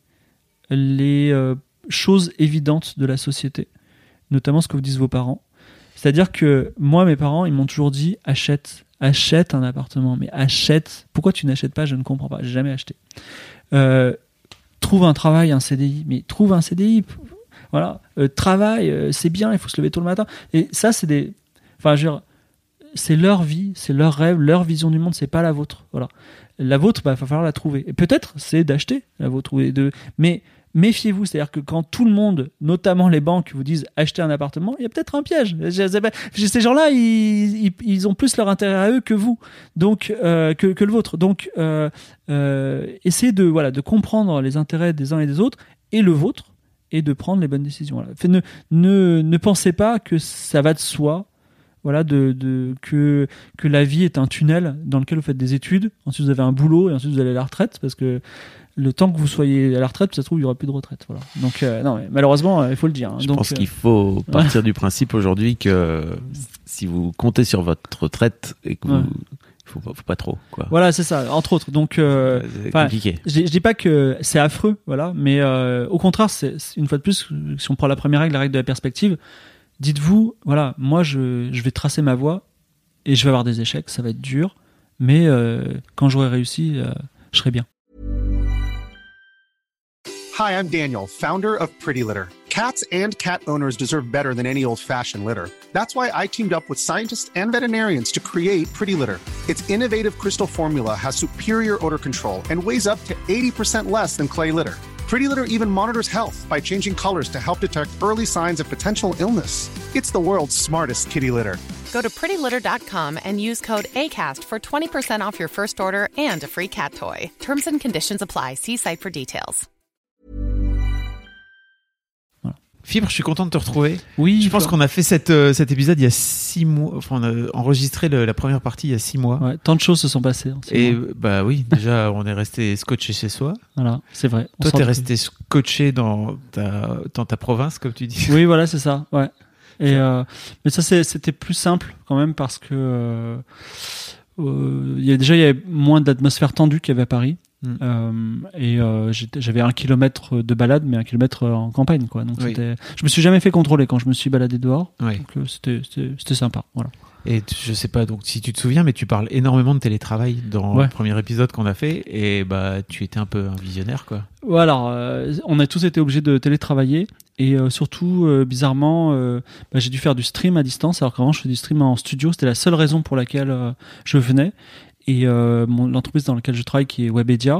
[SPEAKER 2] les euh, choses évidentes de la société, notamment ce que vous disent vos parents. C'est-à-dire que moi, mes parents, ils m'ont toujours dit achète, achète un appartement, mais achète. Pourquoi tu n'achètes pas ? Je ne comprends pas. J'ai jamais acheté. Euh, trouve un travail, un C D I, mais trouve un C D I. Voilà, euh, travail, euh, c'est bien, il faut se lever tôt le matin. Et ça, c'est des, enfin, je veux dire, c'est leur vie, c'est leur rêve, leur vision du monde, c'est pas la vôtre. Voilà, la vôtre, bah, va falloir la trouver. Et peut-être, c'est d'acheter la vôtre ou de, mais méfiez-vous, c'est-à-dire que quand tout le monde, notamment les banques, vous disent acheter un appartement, il y a peut-être un piège. Ces gens-là, ils, ils, ils ont plus leur intérêt à eux que vous, donc euh, que, que le vôtre. Donc, euh, euh, essayez de, voilà, de comprendre les intérêts des uns et des autres et le vôtre, et de prendre les bonnes décisions. Voilà. Fait, ne, ne, ne pensez pas que ça va de soi, voilà, de, de, que, que la vie est un tunnel dans lequel vous faites des études, ensuite vous avez un boulot et ensuite vous allez à la retraite, parce que le temps que vous soyez à la retraite, ça se trouve, il n'y aura plus de retraite. Voilà. Donc, euh, non, mais malheureusement, il faut le dire. Hein.
[SPEAKER 3] Je
[SPEAKER 2] Donc,
[SPEAKER 3] pense
[SPEAKER 2] euh...
[SPEAKER 3] qu'il faut partir du principe aujourd'hui que si vous comptez sur votre retraite et que vous...
[SPEAKER 2] Ouais.
[SPEAKER 3] Faut pas, faut pas trop, quoi.
[SPEAKER 2] Voilà, c'est ça, entre autres. Donc, euh,
[SPEAKER 3] c'est compliqué.
[SPEAKER 2] Je, je dis pas que c'est affreux, voilà, mais euh, au contraire, c'est, c'est une fois de plus, si on prend la première règle, la règle de la perspective, dites-vous, voilà, moi, je, je vais tracer ma voie et je vais avoir des échecs, ça va être dur, mais euh, quand j'aurai réussi, euh, je serai bien.
[SPEAKER 4] Hi, I'm Daniel, founder of Pretty Litter. Cats and cat owners deserve better than any old-fashioned litter. That's why I teamed up with scientists and veterinarians to create Pretty Litter. Its innovative crystal formula has superior odor control and weighs up to eighty percent less than clay litter. Pretty Litter even monitors health by changing colors to help detect early signs of potential illness. It's the world's smartest kitty litter.
[SPEAKER 5] Go to pretty litter dot com and use code ACAST for twenty percent off your first order and a free cat toy. Terms and conditions apply. See site for details.
[SPEAKER 1] Fibre, je suis content de te retrouver.
[SPEAKER 2] Oui,
[SPEAKER 1] je pense qu'on a fait cette, euh, cet épisode il y a six mois. Enfin, on a enregistré le, la première partie il y a six mois.
[SPEAKER 2] Ouais, tant de choses se sont passées.
[SPEAKER 1] Et mois. Bah oui, déjà, on est resté scotché chez soi.
[SPEAKER 2] Voilà, c'est vrai. On
[SPEAKER 1] Toi, t'es resté scotché dans ta, dans ta province, comme tu dis.
[SPEAKER 2] Oui, voilà, c'est ça. Ouais. Et euh, mais ça, c'est, c'était plus simple quand même parce que euh, euh, il y a déjà il y avait moins d'atmosphère tendue qu'il y avait à Paris. Mm. Euh, et euh, j'avais un kilomètre de balade, mais un kilomètre en campagne, quoi. Donc oui. C'était... Je me suis jamais fait contrôler quand je me suis baladé dehors. Oui. Donc euh, c'était, c'était, c'était sympa. Voilà.
[SPEAKER 1] Et je sais pas, donc si tu te souviens, mais tu parles énormément de télétravail dans ouais. le premier épisode qu'on a fait, et bah tu étais un peu un visionnaire, quoi.
[SPEAKER 2] Ouais, alors euh, on a tous été obligés de télétravailler, et euh, surtout euh, bizarrement, euh, bah, j'ai dû faire du stream à distance, alors qu'avant je fais du stream en studio. C'était la seule raison pour laquelle euh, je venais. Et euh, mon, l'entreprise dans laquelle je travaille, qui est Webedia,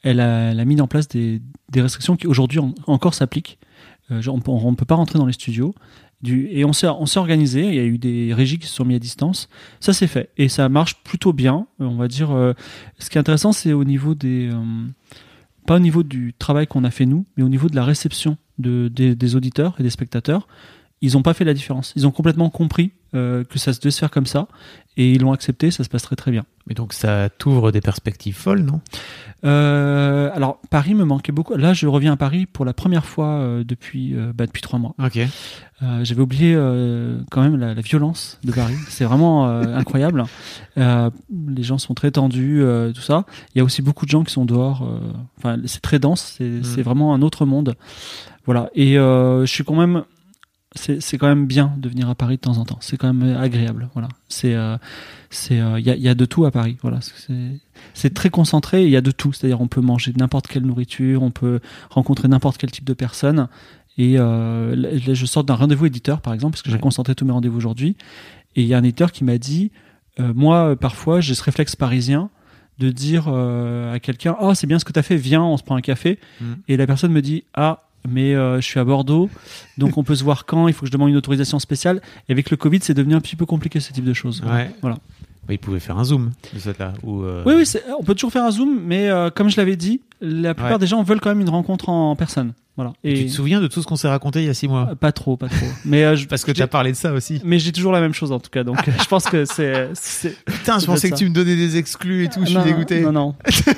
[SPEAKER 2] elle a, elle a mis en place des, des restrictions qui aujourd'hui en, encore s'appliquent. Euh, genre on ne peut pas rentrer dans les studios. Du, et on s'est, on s'est organisé, il y a eu des régies qui se sont mis à distance. Ça, c'est fait. Et ça marche plutôt bien. On va dire. Euh, ce qui est intéressant, c'est au niveau des. Euh, pas au niveau du travail qu'on a fait nous, mais au niveau de la réception de, des, des auditeurs et des spectateurs. Ils n'ont pas fait la différence. Ils ont complètement compris euh, que ça se devait se faire comme ça. Et ils l'ont accepté, ça se passe très très bien.
[SPEAKER 1] Mais donc ça t'ouvre des perspectives folles, non ?
[SPEAKER 2] euh, Alors, Paris me manquait beaucoup. Là, je reviens à Paris pour la première fois euh, depuis, euh, bah, depuis trois mois.
[SPEAKER 1] Ok.
[SPEAKER 2] Euh, j'avais oublié euh, quand même la, la violence de Paris. C'est vraiment euh, incroyable. Euh, les gens sont très tendus, euh, tout ça. Il y a aussi beaucoup de gens qui sont dehors. Euh, enfin, c'est très dense. C'est, mmh. c'est vraiment un autre monde. Voilà. Et euh, je suis quand même... C'est, c'est quand même bien de venir à Paris de temps en temps. C'est quand même agréable. Voilà. C'est, euh, c'est, il euh, y, a, y a de tout à Paris. Voilà. C'est, c'est très concentré. Il y a de tout. C'est-à-dire, on peut manger n'importe quelle nourriture, on peut rencontrer n'importe quel type de personne. Et euh, là, je sors d'un rendez-vous éditeur, par exemple, parce que ouais. j'ai concentré tous mes rendez-vous aujourd'hui. Et il y a un éditeur qui m'a dit, euh, moi, parfois, j'ai ce réflexe parisien de dire euh, à quelqu'un, oh, c'est bien ce que tu as fait. Viens, on se prend un café. Mmh. Et la personne me dit, ah. mais euh, je suis à Bordeaux, donc on peut se voir quand, il faut que je demande une autorisation spéciale. Et avec le Covid, c'est devenu un petit peu compliqué ce type de choses.
[SPEAKER 1] Ouais.
[SPEAKER 2] Voilà.
[SPEAKER 1] Bah, il pouvait faire un zoom de cette là. Ou euh...
[SPEAKER 2] Oui, oui, c'est, on peut toujours faire un zoom, mais euh, comme je l'avais dit, la plupart ouais. des gens veulent quand même une rencontre en personne. Voilà.
[SPEAKER 1] Et, et tu te souviens de tout ce qu'on s'est raconté il y a six mois ?
[SPEAKER 2] euh, Pas trop, pas trop. Mais euh, je,
[SPEAKER 1] parce que tu as parlé de ça aussi.
[SPEAKER 2] Mais j'ai toujours la même chose en tout cas, donc je pense que c'est. c'est
[SPEAKER 1] Putain, je pensais que ça. Tu me donnais des exclus et tout. Je suis
[SPEAKER 2] non,
[SPEAKER 1] dégoûté.
[SPEAKER 2] Non, non.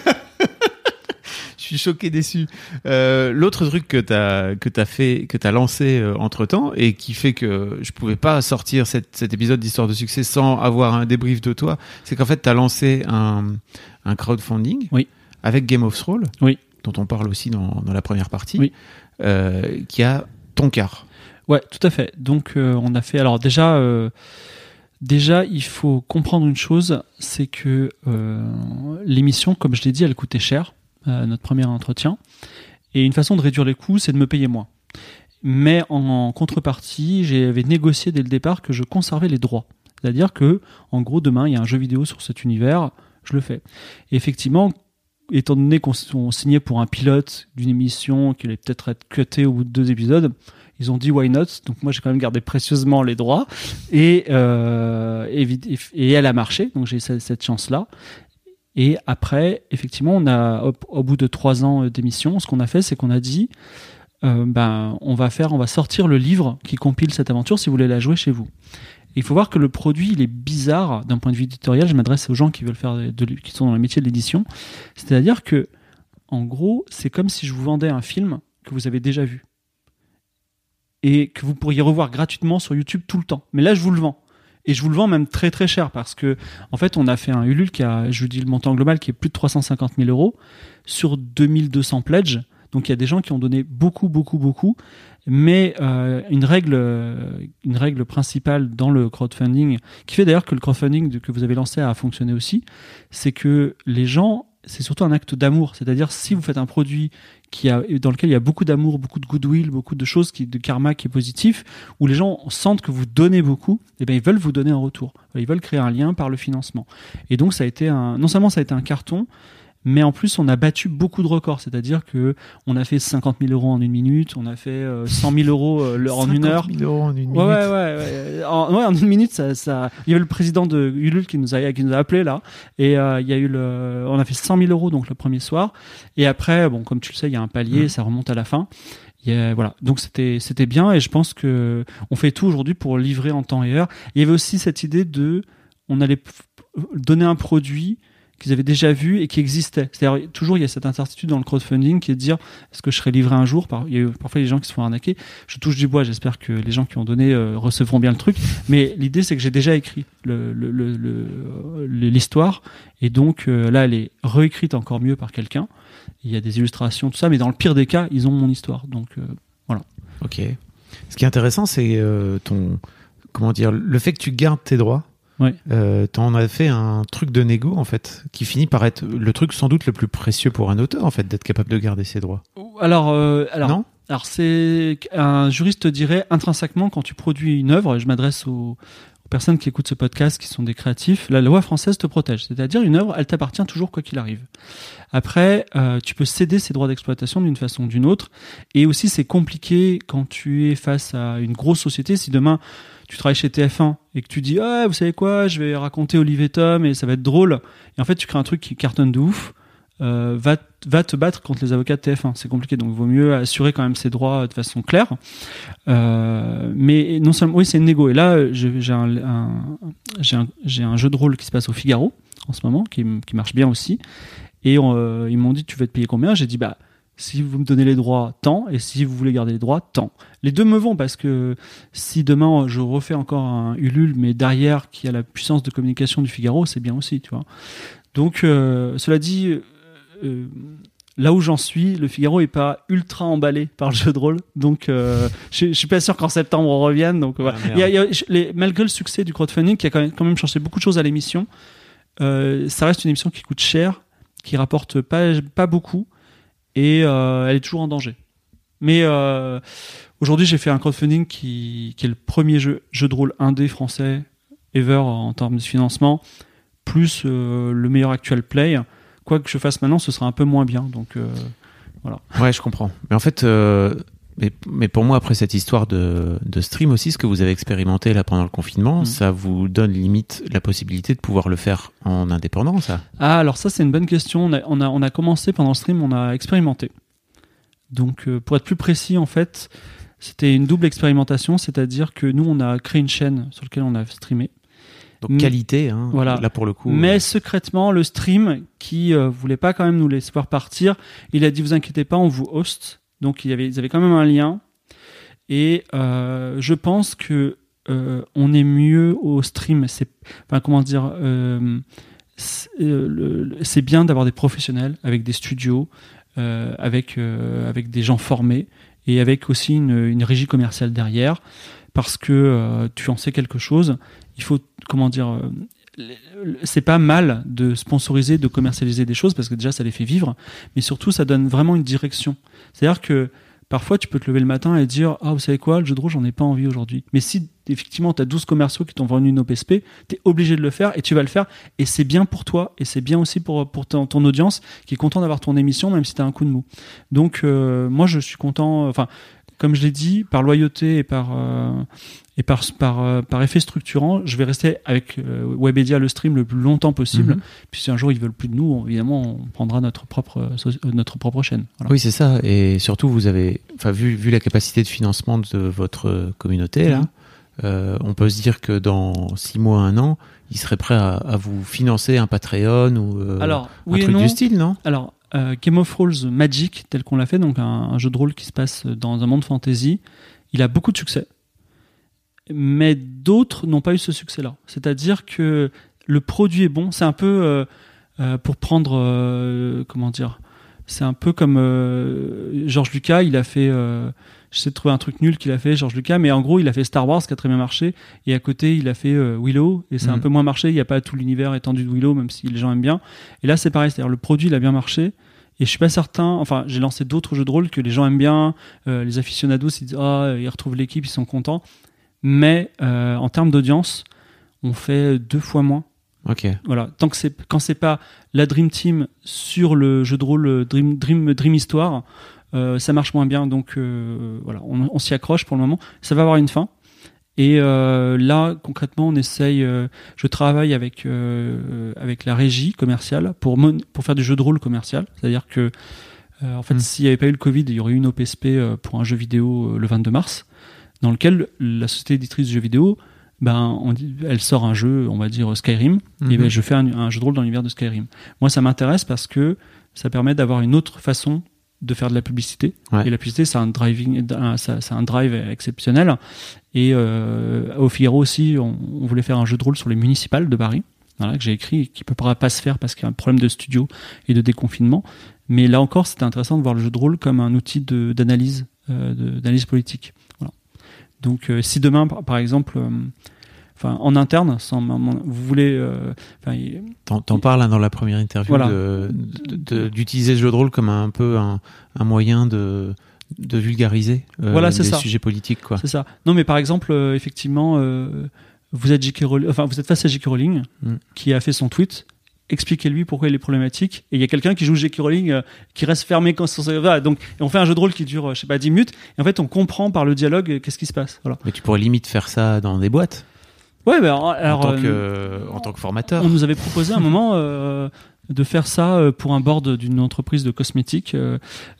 [SPEAKER 1] Je suis choqué, déçu. Euh, l'autre truc que t'as que t'as fait, que t'as lancé euh, entre temps et qui fait que je pouvais pas sortir cette, cet épisode d'Histoire de succès sans avoir un débrief de toi, c'est qu'en fait t'as lancé un un crowdfunding
[SPEAKER 2] oui.
[SPEAKER 1] avec Game of Thrones,
[SPEAKER 2] oui.
[SPEAKER 1] dont on parle aussi dans dans la première partie,
[SPEAKER 2] oui.
[SPEAKER 1] euh, qui a ton quart.
[SPEAKER 2] Ouais, tout à fait. Donc euh, on a fait. Alors déjà. Euh... Déjà, il faut comprendre une chose, c'est que euh, l'émission, comme je l'ai dit, elle coûtait cher, euh, notre premier entretien. Et une façon de réduire les coûts, c'est de me payer moins. Mais en contrepartie, j'avais négocié dès le départ que je conservais les droits. C'est-à-dire que, en gros, demain, il y a un jeu vidéo sur cet univers, je le fais. Et effectivement, étant donné qu'on, on signait pour un pilote d'une émission qui allait peut-être être cutée au bout de deux épisodes, ils ont dit why not, donc moi j'ai quand même gardé précieusement les droits et, euh, et, et elle a marché, donc j'ai cette, cette chance-là. Et après, effectivement, on a au, au bout de trois ans d'émission, ce qu'on a fait, c'est qu'on a dit, euh, ben on va faire, on va sortir le livre qui compile cette aventure si vous voulez la jouer chez vous. Et il faut voir que le produit, il est bizarre d'un point de vue éditorial. Je m'adresse aux gens qui veulent faire, de, de, qui sont dans le métier de l'édition. C'est-à-dire que, en gros, c'est comme si je vous vendais un film que vous avez déjà vu et que vous pourriez revoir gratuitement sur YouTube tout le temps. Mais là, je vous le vends. Et je vous le vends même très très cher parce que, en fait, on a fait un Ulule qui a, je vous dis le montant global, qui est plus de trois cent cinquante mille euros sur deux mille deux cents pledges. Donc, il y a des gens qui ont donné beaucoup, beaucoup, beaucoup. Mais euh, une règle, une règle principale dans le crowdfunding, qui fait d'ailleurs que le crowdfunding que vous avez lancé a fonctionné aussi, c'est que les gens, c'est surtout un acte d'amour. C'est-à-dire, si vous faites un produit qui a, dans lequel il y a beaucoup d'amour, beaucoup de goodwill, beaucoup de choses, qui, de karma qui est positif, où les gens sentent que vous donnez beaucoup, et bien ils veulent vous donner en retour. Ils veulent créer un lien par le financement. Et donc, ça a été un, non seulement ça a été un carton, mais en plus, on a battu beaucoup de records. C'est-à-dire que on a fait cinquante mille euros en une minute, on a fait euh, cent mille euros euh, en une heure.
[SPEAKER 1] cinquante mille euros en une minute.
[SPEAKER 2] Ouais, ouais, ouais. En, ouais, en une minute, ça, ça. Il y avait le président de Ulule qui nous a, qui nous a appelé là, et euh, il y a eu le, on a fait cent mille euros donc le premier soir. Et après, bon, comme tu le sais, il y a un palier, mmh. ça remonte à la fin. Il y a, voilà. Donc c'était, c'était bien, et je pense que on fait tout aujourd'hui pour livrer en temps et heure. Il y avait aussi cette idée de, on allait donner un produit qu'ils avaient déjà vu et qui existait. C'est-à-dire, toujours, il y a cette incertitude dans le crowdfunding qui est de dire, est-ce que je serai livré un jour ? Il y a eu parfois des gens qui se font arnaquer. Je touche du bois, j'espère que les gens qui ont donné euh, recevront bien le truc. Mais l'idée, c'est que j'ai déjà écrit le, le, le, le, l'histoire. Et donc, euh, là, elle est réécrite encore mieux par quelqu'un. Il y a des illustrations, tout ça. Mais dans le pire des cas, ils ont mon histoire. Donc, euh, voilà.
[SPEAKER 1] Ok. Ce qui est intéressant, c'est euh, ton... Comment dire ? Le fait que tu gardes tes droits.
[SPEAKER 2] Ouais.
[SPEAKER 1] Euh, t'en as fait un truc de négo en fait, qui finit par être le truc sans doute le plus précieux pour un auteur en fait, d'être capable de garder ses droits.
[SPEAKER 2] Alors, euh, alors,
[SPEAKER 1] non
[SPEAKER 2] alors c'est un juriste dirait intrinsèquement quand tu produis une œuvre. Je m'adresse aux, aux personnes qui écoutent ce podcast, qui sont des créatifs, la loi française te protège. C'est-à-dire, une œuvre, elle t'appartient toujours quoi qu'il arrive. Après, euh, tu peux céder ces droits d'exploitation d'une façon ou d'une autre. Et aussi, c'est compliqué quand tu es face à une grosse société. Si demain, tu travailles chez T F un et que tu dis « Ah, vous savez quoi, je vais raconter Olivier Tom et ça va être drôle. » Et en fait, tu crées un truc qui cartonne de ouf. Euh, va, va te battre contre les avocats de T F un. C'est compliqué, donc il vaut mieux assurer quand même ses droits de façon claire. Euh, mais non seulement, oui, c'est une négo. Et là, j'ai, j'ai, un, un, j'ai, un, j'ai un jeu de rôle qui se passe au Figaro en ce moment, qui, qui marche bien aussi. Et euh, ils m'ont dit, tu veux te payer combien ? J'ai dit, bah, si vous me donnez les droits, tant. Et si vous voulez garder les droits, tant. Les deux me vont, parce que si demain je refais encore un Ulule, mais derrière, qui a la puissance de communication du Figaro, c'est bien aussi, tu vois. Donc, euh, cela dit, Euh, là où j'en suis, le Figaro est pas ultra emballé par le jeu de rôle, donc euh, je, je suis pas sûr qu'en septembre on revienne. Donc voilà.
[SPEAKER 3] Ah,
[SPEAKER 2] il y a, il y a, les, malgré le succès du crowdfunding, qui a quand même, quand même changé beaucoup de choses à l'émission, euh, ça reste une émission qui coûte cher, qui rapporte pas pas beaucoup, et euh, elle est toujours en danger. Mais euh, aujourd'hui, j'ai fait un crowdfunding qui, qui est le premier jeu, jeu de rôle indé français ever en termes de financement, plus euh, le meilleur actual play. Quoi que je fasse maintenant, ce sera un peu moins bien. Donc, euh, voilà.
[SPEAKER 3] Ouais, je comprends. Mais en fait, euh, mais, mais pour moi, après cette histoire de, de stream aussi, ce que vous avez expérimenté là pendant le confinement, mmh. ça vous donne limite la possibilité de pouvoir le faire en indépendant, ça ?
[SPEAKER 2] Ah, alors ça, c'est une bonne question. On a, on a, on a commencé pendant le stream, on a expérimenté. Donc, euh, pour être plus précis, en fait, c'était une double expérimentation, c'est-à-dire que nous, on a créé une chaîne sur laquelle on a streamé.
[SPEAKER 3] Donc qualité, hein,
[SPEAKER 2] voilà.
[SPEAKER 3] Là pour le coup.
[SPEAKER 2] Mais
[SPEAKER 3] euh...
[SPEAKER 2] secrètement, le stream, qui euh, voulait pas quand même nous laisser voir partir, il a dit, vous inquiétez pas, on vous host. Donc il y avait, ils avaient quand même un lien. Et euh, je pense que euh, on est mieux au stream. C'est, enfin comment dire, euh, c'est, euh, le, c'est bien d'avoir des professionnels avec des studios, euh, avec euh, avec des gens formés et avec aussi une, une régie commerciale derrière, parce que euh, tu en sais quelque chose. Il faut, comment dire, euh, c'est pas mal de sponsoriser, de commercialiser des choses, parce que déjà ça les fait vivre, mais surtout ça donne vraiment une direction. C'est-à-dire que parfois tu peux te lever le matin et dire, ah, vous savez quoi, le jeu de rôle, j'en ai pas envie aujourd'hui. Mais si effectivement tu as douze commerciaux qui t'ont vendu une O P S P, tu es obligé de le faire et tu vas le faire, et c'est bien pour toi, et c'est bien aussi pour, pour ton, ton audience qui est content d'avoir ton émission, même si tu as un coup de mou. Donc euh, moi je suis content, enfin, comme je l'ai dit, par loyauté et par, euh, et par, par, euh, par effet structurant, je vais rester avec euh, Webedia le stream le plus longtemps possible. Mm-hmm. Puis si un jour ils veulent plus de nous, on, évidemment, on prendra notre propre, euh, notre propre chaîne. Voilà.
[SPEAKER 3] Oui, c'est ça. Et surtout, vous avez, enfin, vu, vu la capacité de financement de votre communauté, mm-hmm. là, euh, on peut se dire que dans six mois, un an, ils seraient prêts à, à vous financer un Patreon ou euh,
[SPEAKER 2] Alors,
[SPEAKER 3] un
[SPEAKER 2] oui
[SPEAKER 3] truc
[SPEAKER 2] non.
[SPEAKER 3] du style, non ?
[SPEAKER 2] Alors, Euh, Game of Thrones Magic, tel qu'on l'a fait, donc un, un jeu de rôle qui se passe dans un monde fantasy, il a beaucoup de succès. Mais d'autres n'ont pas eu ce succès-là. C'est-à-dire que le produit est bon. C'est un peu, euh, euh, pour prendre, euh, comment dire, c'est un peu comme euh, George Lucas, il a fait... Euh, j'essaie de trouver un truc nul qu'il a fait, George Lucas, mais en gros, il a fait Star Wars, qui a très bien marché, et à côté, il a fait euh, Willow, et ça a mmh. un peu moins marché, il n'y a pas tout l'univers étendu de Willow, même si les gens aiment bien. Et là, c'est pareil, c'est-à-dire le produit, il a bien marché, et je suis pas certain, enfin, j'ai lancé d'autres jeux de rôle que les gens aiment bien, euh, les aficionados, ils disent, ah, oh, ils retrouvent l'équipe, ils sont contents, mais euh, en termes d'audience, on fait deux fois moins.
[SPEAKER 3] Ok.
[SPEAKER 2] Voilà. Tant que c'est, quand c'est pas la Dream Team sur le jeu de rôle Dream, Dream, Dream Histoire, Euh, ça marche moins bien, donc euh, voilà, on, on s'y accroche pour le moment. Ça va avoir une fin. Et euh, là, concrètement, on essaye. Euh, je travaille avec euh, avec la régie commerciale pour mon, pour faire du jeu de rôle commercial. C'est-à-dire que euh, en fait, mmh. s'il n'y avait pas eu le Covid, il y aurait eu une O P S P euh, pour un jeu vidéo euh, le vingt-deux mars, dans lequel la société éditrice de jeux vidéo, ben, on dit, elle sort un jeu, on va dire Skyrim, mmh. et ben, je fais un, un jeu de rôle dans l'univers de Skyrim. Moi, ça m'intéresse parce que ça permet d'avoir une autre façon de faire de la publicité. Ouais. Et la publicité, c'est un driving, c'est un drive exceptionnel. Et euh, au Figaro aussi, on, on voulait faire un jeu de rôle sur les municipales de Paris, voilà, que j'ai écrit et qui ne peut pas se faire parce qu'il y a un problème de studio et de déconfinement. Mais là encore, c'était intéressant de voir le jeu de rôle comme un outil de, d'analyse, euh, de, d'analyse politique. Voilà. Donc, euh, si demain, par, par exemple, euh, enfin, en interne, sans, vous voulez... Euh,
[SPEAKER 3] t'en, t'en parles hein, dans la première interview, voilà. de, de, de, d'utiliser le jeu de rôle comme un, un peu un, un moyen de, de vulgariser euh,
[SPEAKER 2] voilà, c'est
[SPEAKER 3] des
[SPEAKER 2] ça.
[SPEAKER 3] sujets politiques. Quoi.
[SPEAKER 2] C'est ça. Non, mais par exemple, euh, effectivement, euh, vous êtes J K Rowling, enfin vous êtes face à J K Rowling
[SPEAKER 3] Mm.
[SPEAKER 2] qui a fait son tweet. Expliquez-lui pourquoi il est problématique. Et il y a quelqu'un qui joue J K Rowling euh, qui reste fermé quand ça va. Donc, et on fait un jeu de rôle qui dure, euh, je sais pas, dix minutes. Et en fait, on comprend par le dialogue euh, qu'est-ce qui se passe. Voilà.
[SPEAKER 3] Mais tu pourrais limite faire ça dans des boîtes
[SPEAKER 2] Ouais, bah, alors,
[SPEAKER 3] en, tant que,
[SPEAKER 2] euh,
[SPEAKER 3] en tant que formateur.
[SPEAKER 2] on nous avait proposé à un moment euh, de faire ça euh, pour un board d'une entreprise de cosmétiques euh,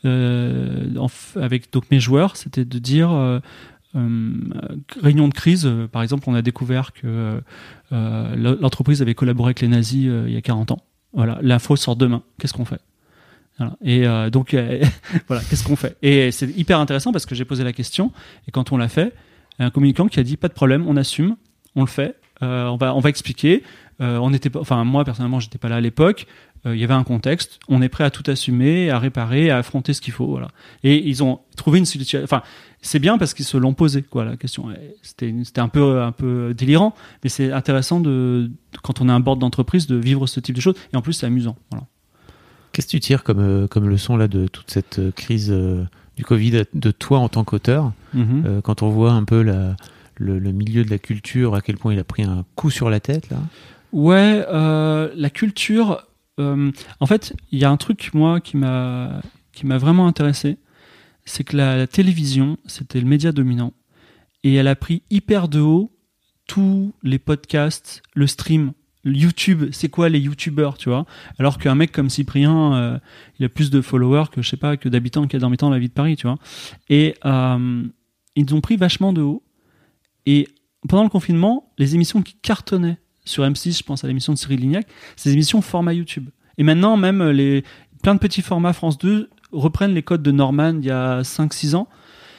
[SPEAKER 2] euh, en f- avec donc mes joueurs. C'était de dire euh, euh, réunion de crise. euh, par exemple, on a découvert que euh, l'entreprise avait collaboré avec les nazis euh, il y a quarante ans. Voilà, l'info sort demain. Qu'est-ce qu'on fait? Voilà. Et euh, donc, euh, voilà, qu'est-ce qu'on fait? Et c'est hyper intéressant parce que j'ai posé la question et quand on l'a fait, un communicant qui a dit pas de problème, on assume, on le fait, euh, on va, on va expliquer. Euh, on était pas, enfin moi personnellement, j'étais pas là à l'époque. Euh, il y avait un contexte. On est prêt à tout assumer, à réparer, à affronter ce qu'il faut. Voilà. Et ils ont trouvé une solution. Enfin, c'est bien parce qu'ils se l'ont posé, quoi, la question. C'était, c'était un peu, un peu délirant, mais c'est intéressant de, quand on est un board d'entreprise, de vivre ce type de choses. Et en plus, c'est amusant. Voilà.
[SPEAKER 3] Qu'est-ce que tu tires comme, euh, comme leçon là, de toute cette euh, crise euh, du Covid, de toi en tant qu'auteur,
[SPEAKER 2] Mm-hmm.
[SPEAKER 3] euh, quand on voit un peu la, le, le milieu de la culture, à quel point il a pris un coup sur la tête là?
[SPEAKER 2] Ouais, euh, la culture. Euh, en fait, il y a un truc moi qui m'a qui m'a vraiment intéressé, c'est que la, la télévision, c'était le média dominant, et elle a pris hyper de haut tous les podcasts, le stream, le YouTube. C'est quoi les YouTubeurs, tu vois? Alors qu'un mec comme Cyprien, euh, il a plus de followers que je sais pas que d'habitants qu'il y a dans la vie de Paris, tu vois. Et euh, ils ont pris vachement de haut. Et pendant le confinement, les émissions qui cartonnaient sur M six, je pense à l'émission de Cyril Lignac, ces émissions format YouTube. Et maintenant, même les, plein de petits formats France deux reprennent les codes de Norman il y a cinq six ans.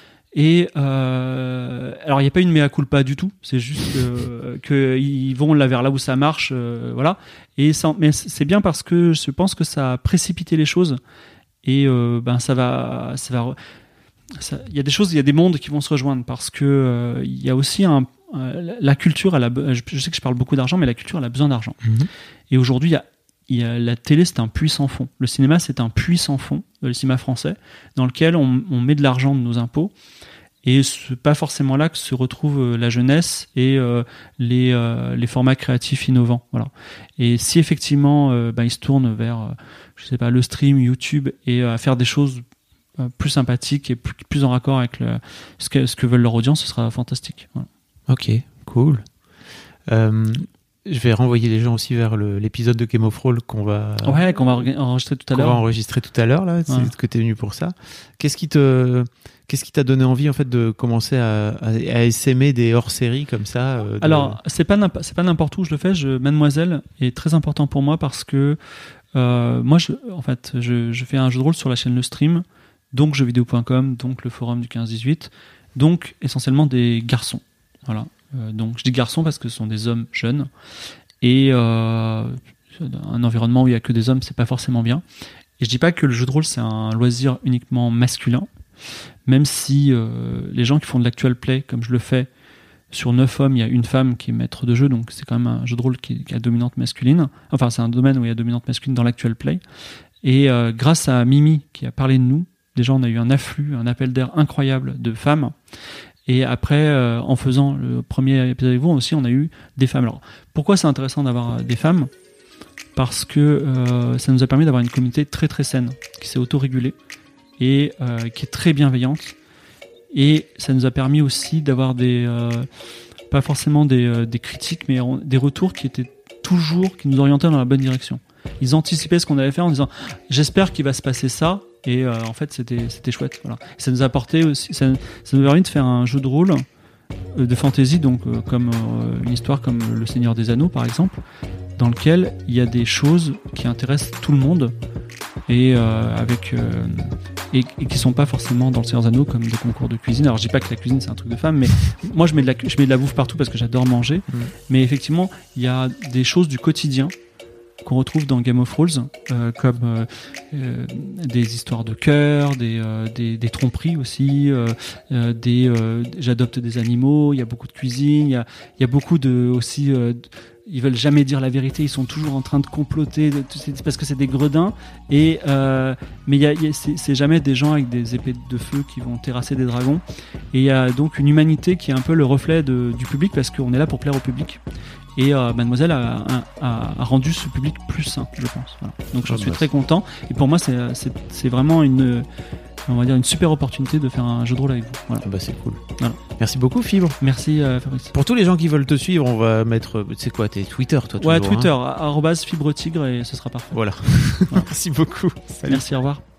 [SPEAKER 2] Et euh, alors, il n'y a pas une mea culpa du tout. C'est juste qu'ils vont là vers là où ça marche. Euh, voilà. Et ça, mais c'est bien parce que je pense que ça a précipité les choses. Et euh, ben, ça va... Ça va il y a des choses, il y a des mondes qui vont se rejoindre parce que euh, il y a aussi un euh, la culture, elle a, je, je sais que je parle beaucoup d'argent, mais la culture, elle a besoin d'argent. Mmh. Et aujourd'hui, il y a, il y a la télé, c'est un puits sans fond. Le cinéma, c'est un puits sans fond, le cinéma français, dans lequel on, on met de l'argent de nos impôts. Et c'est pas forcément là que se retrouve la jeunesse et euh, les, euh, les formats créatifs innovants. Voilà. Et si effectivement, euh, ben, ils se tournent vers, euh, je sais pas, le stream, YouTube, et à euh, faire des choses plus sympathiques et plus, plus en raccord avec le, ce, que, ce que veulent leur audience, ce sera fantastique. Voilà.
[SPEAKER 3] Ok, cool. Euh, je vais renvoyer les gens aussi vers le, l'épisode de Game of Thrones qu'on va,
[SPEAKER 2] ouais, qu'on va enregistrer tout à
[SPEAKER 3] qu'on
[SPEAKER 2] l'heure.
[SPEAKER 3] va enregistrer tout à l'heure là. C'est ouais. que tu es venu pour ça. Qu'est-ce qui te, qu'est-ce qui t'a donné envie en fait de commencer à, à, à essaimer des hors-séries comme ça euh, de...
[SPEAKER 2] Alors c'est pas c'est pas n'importe où je le fais. Je, Mademoiselle est très important pour moi parce que euh, moi je, en fait je, je fais un jeu de rôle sur la chaîne Le Stream, donc jeux vidéo point com, donc le forum du quinze dix-huit, donc essentiellement des garçons. Voilà. Euh, donc je dis garçons parce que ce sont des hommes jeunes et euh, un environnement où il y a que des hommes, c'est pas forcément bien. Et je dis pas que le jeu de rôle c'est un loisir uniquement masculin, même si euh, les gens qui font de l'actual play comme je le fais, sur neuf hommes il y a une femme qui est maître de jeu, donc c'est quand même un jeu de rôle qui, qui a dominante masculine. Enfin c'est un domaine où il y a dominante masculine dans l'actual play. Et euh, grâce à Mimi qui a parlé de nous, déjà on a eu un afflux, un appel d'air incroyable de femmes. Et après, euh, en faisant le premier épisode avec vous aussi, on a eu des femmes. Alors, pourquoi c'est intéressant d'avoir des femmes ? Parce que euh, ça nous a permis d'avoir une communauté très très saine, qui s'est autorégulée et euh, qui est très bienveillante. Et ça nous a permis aussi d'avoir des, euh, pas forcément des, euh, des critiques, mais des retours qui étaient toujours, qui nous orientaient dans la bonne direction. Ils anticipaient ce qu'on allait faire en disant « j'espère qu'il va se passer ça ». Et euh, en fait, c'était, c'était chouette. Voilà. Ça nous a apporté aussi, ça, ça nous a permis de faire un jeu de rôle euh, de fantasy, donc euh, comme euh, une histoire comme Le Seigneur des Anneaux, par exemple, dans lequel il y a des choses qui intéressent tout le monde et euh, avec euh, et, et qui sont pas forcément dans Le Seigneur des Anneaux comme des concours de cuisine. Alors, je dis pas que la cuisine c'est un truc de femme, mais moi je mets de la, je mets de la bouffe partout parce que j'adore manger. Mmh. Mais effectivement, il y a des choses du quotidien qu'on retrouve dans Game of Thrones, euh, comme euh, euh, des histoires de cœur, des, euh, des, des tromperies aussi, euh, euh, des euh, j'adopte des animaux, il y a beaucoup de cuisine, il y a, il y a beaucoup de aussi euh, ils veulent jamais dire la vérité, ils sont toujours en train de comploter de, c'est parce que c'est des gredins et euh, mais il y a, il y a c'est, c'est jamais des gens avec des épées de feu qui vont terrasser des dragons et il y a donc une humanité qui est un peu le reflet de, du public parce qu'on est là pour plaire au public et euh, Mademoiselle a, a, a rendu ce public plus sain, je pense. Voilà. Donc j'en suis très content et pour moi c'est, c'est, c'est vraiment une on va dire une super opportunité de faire un jeu de rôle avec vous. Voilà.
[SPEAKER 3] Ah bah c'est cool.
[SPEAKER 2] Voilà.
[SPEAKER 3] Merci beaucoup Fibre.
[SPEAKER 2] Merci euh, Fabrice.
[SPEAKER 3] Pour tous les gens qui veulent te suivre, on va mettre, c'est quoi, tes Twitter toi toujours,
[SPEAKER 2] ouais, Twitter,
[SPEAKER 3] hein
[SPEAKER 2] arobase Fibre Tigre et ce sera parfait.
[SPEAKER 3] Voilà.
[SPEAKER 2] Voilà.
[SPEAKER 3] Merci beaucoup. Salut.
[SPEAKER 2] Merci, au revoir.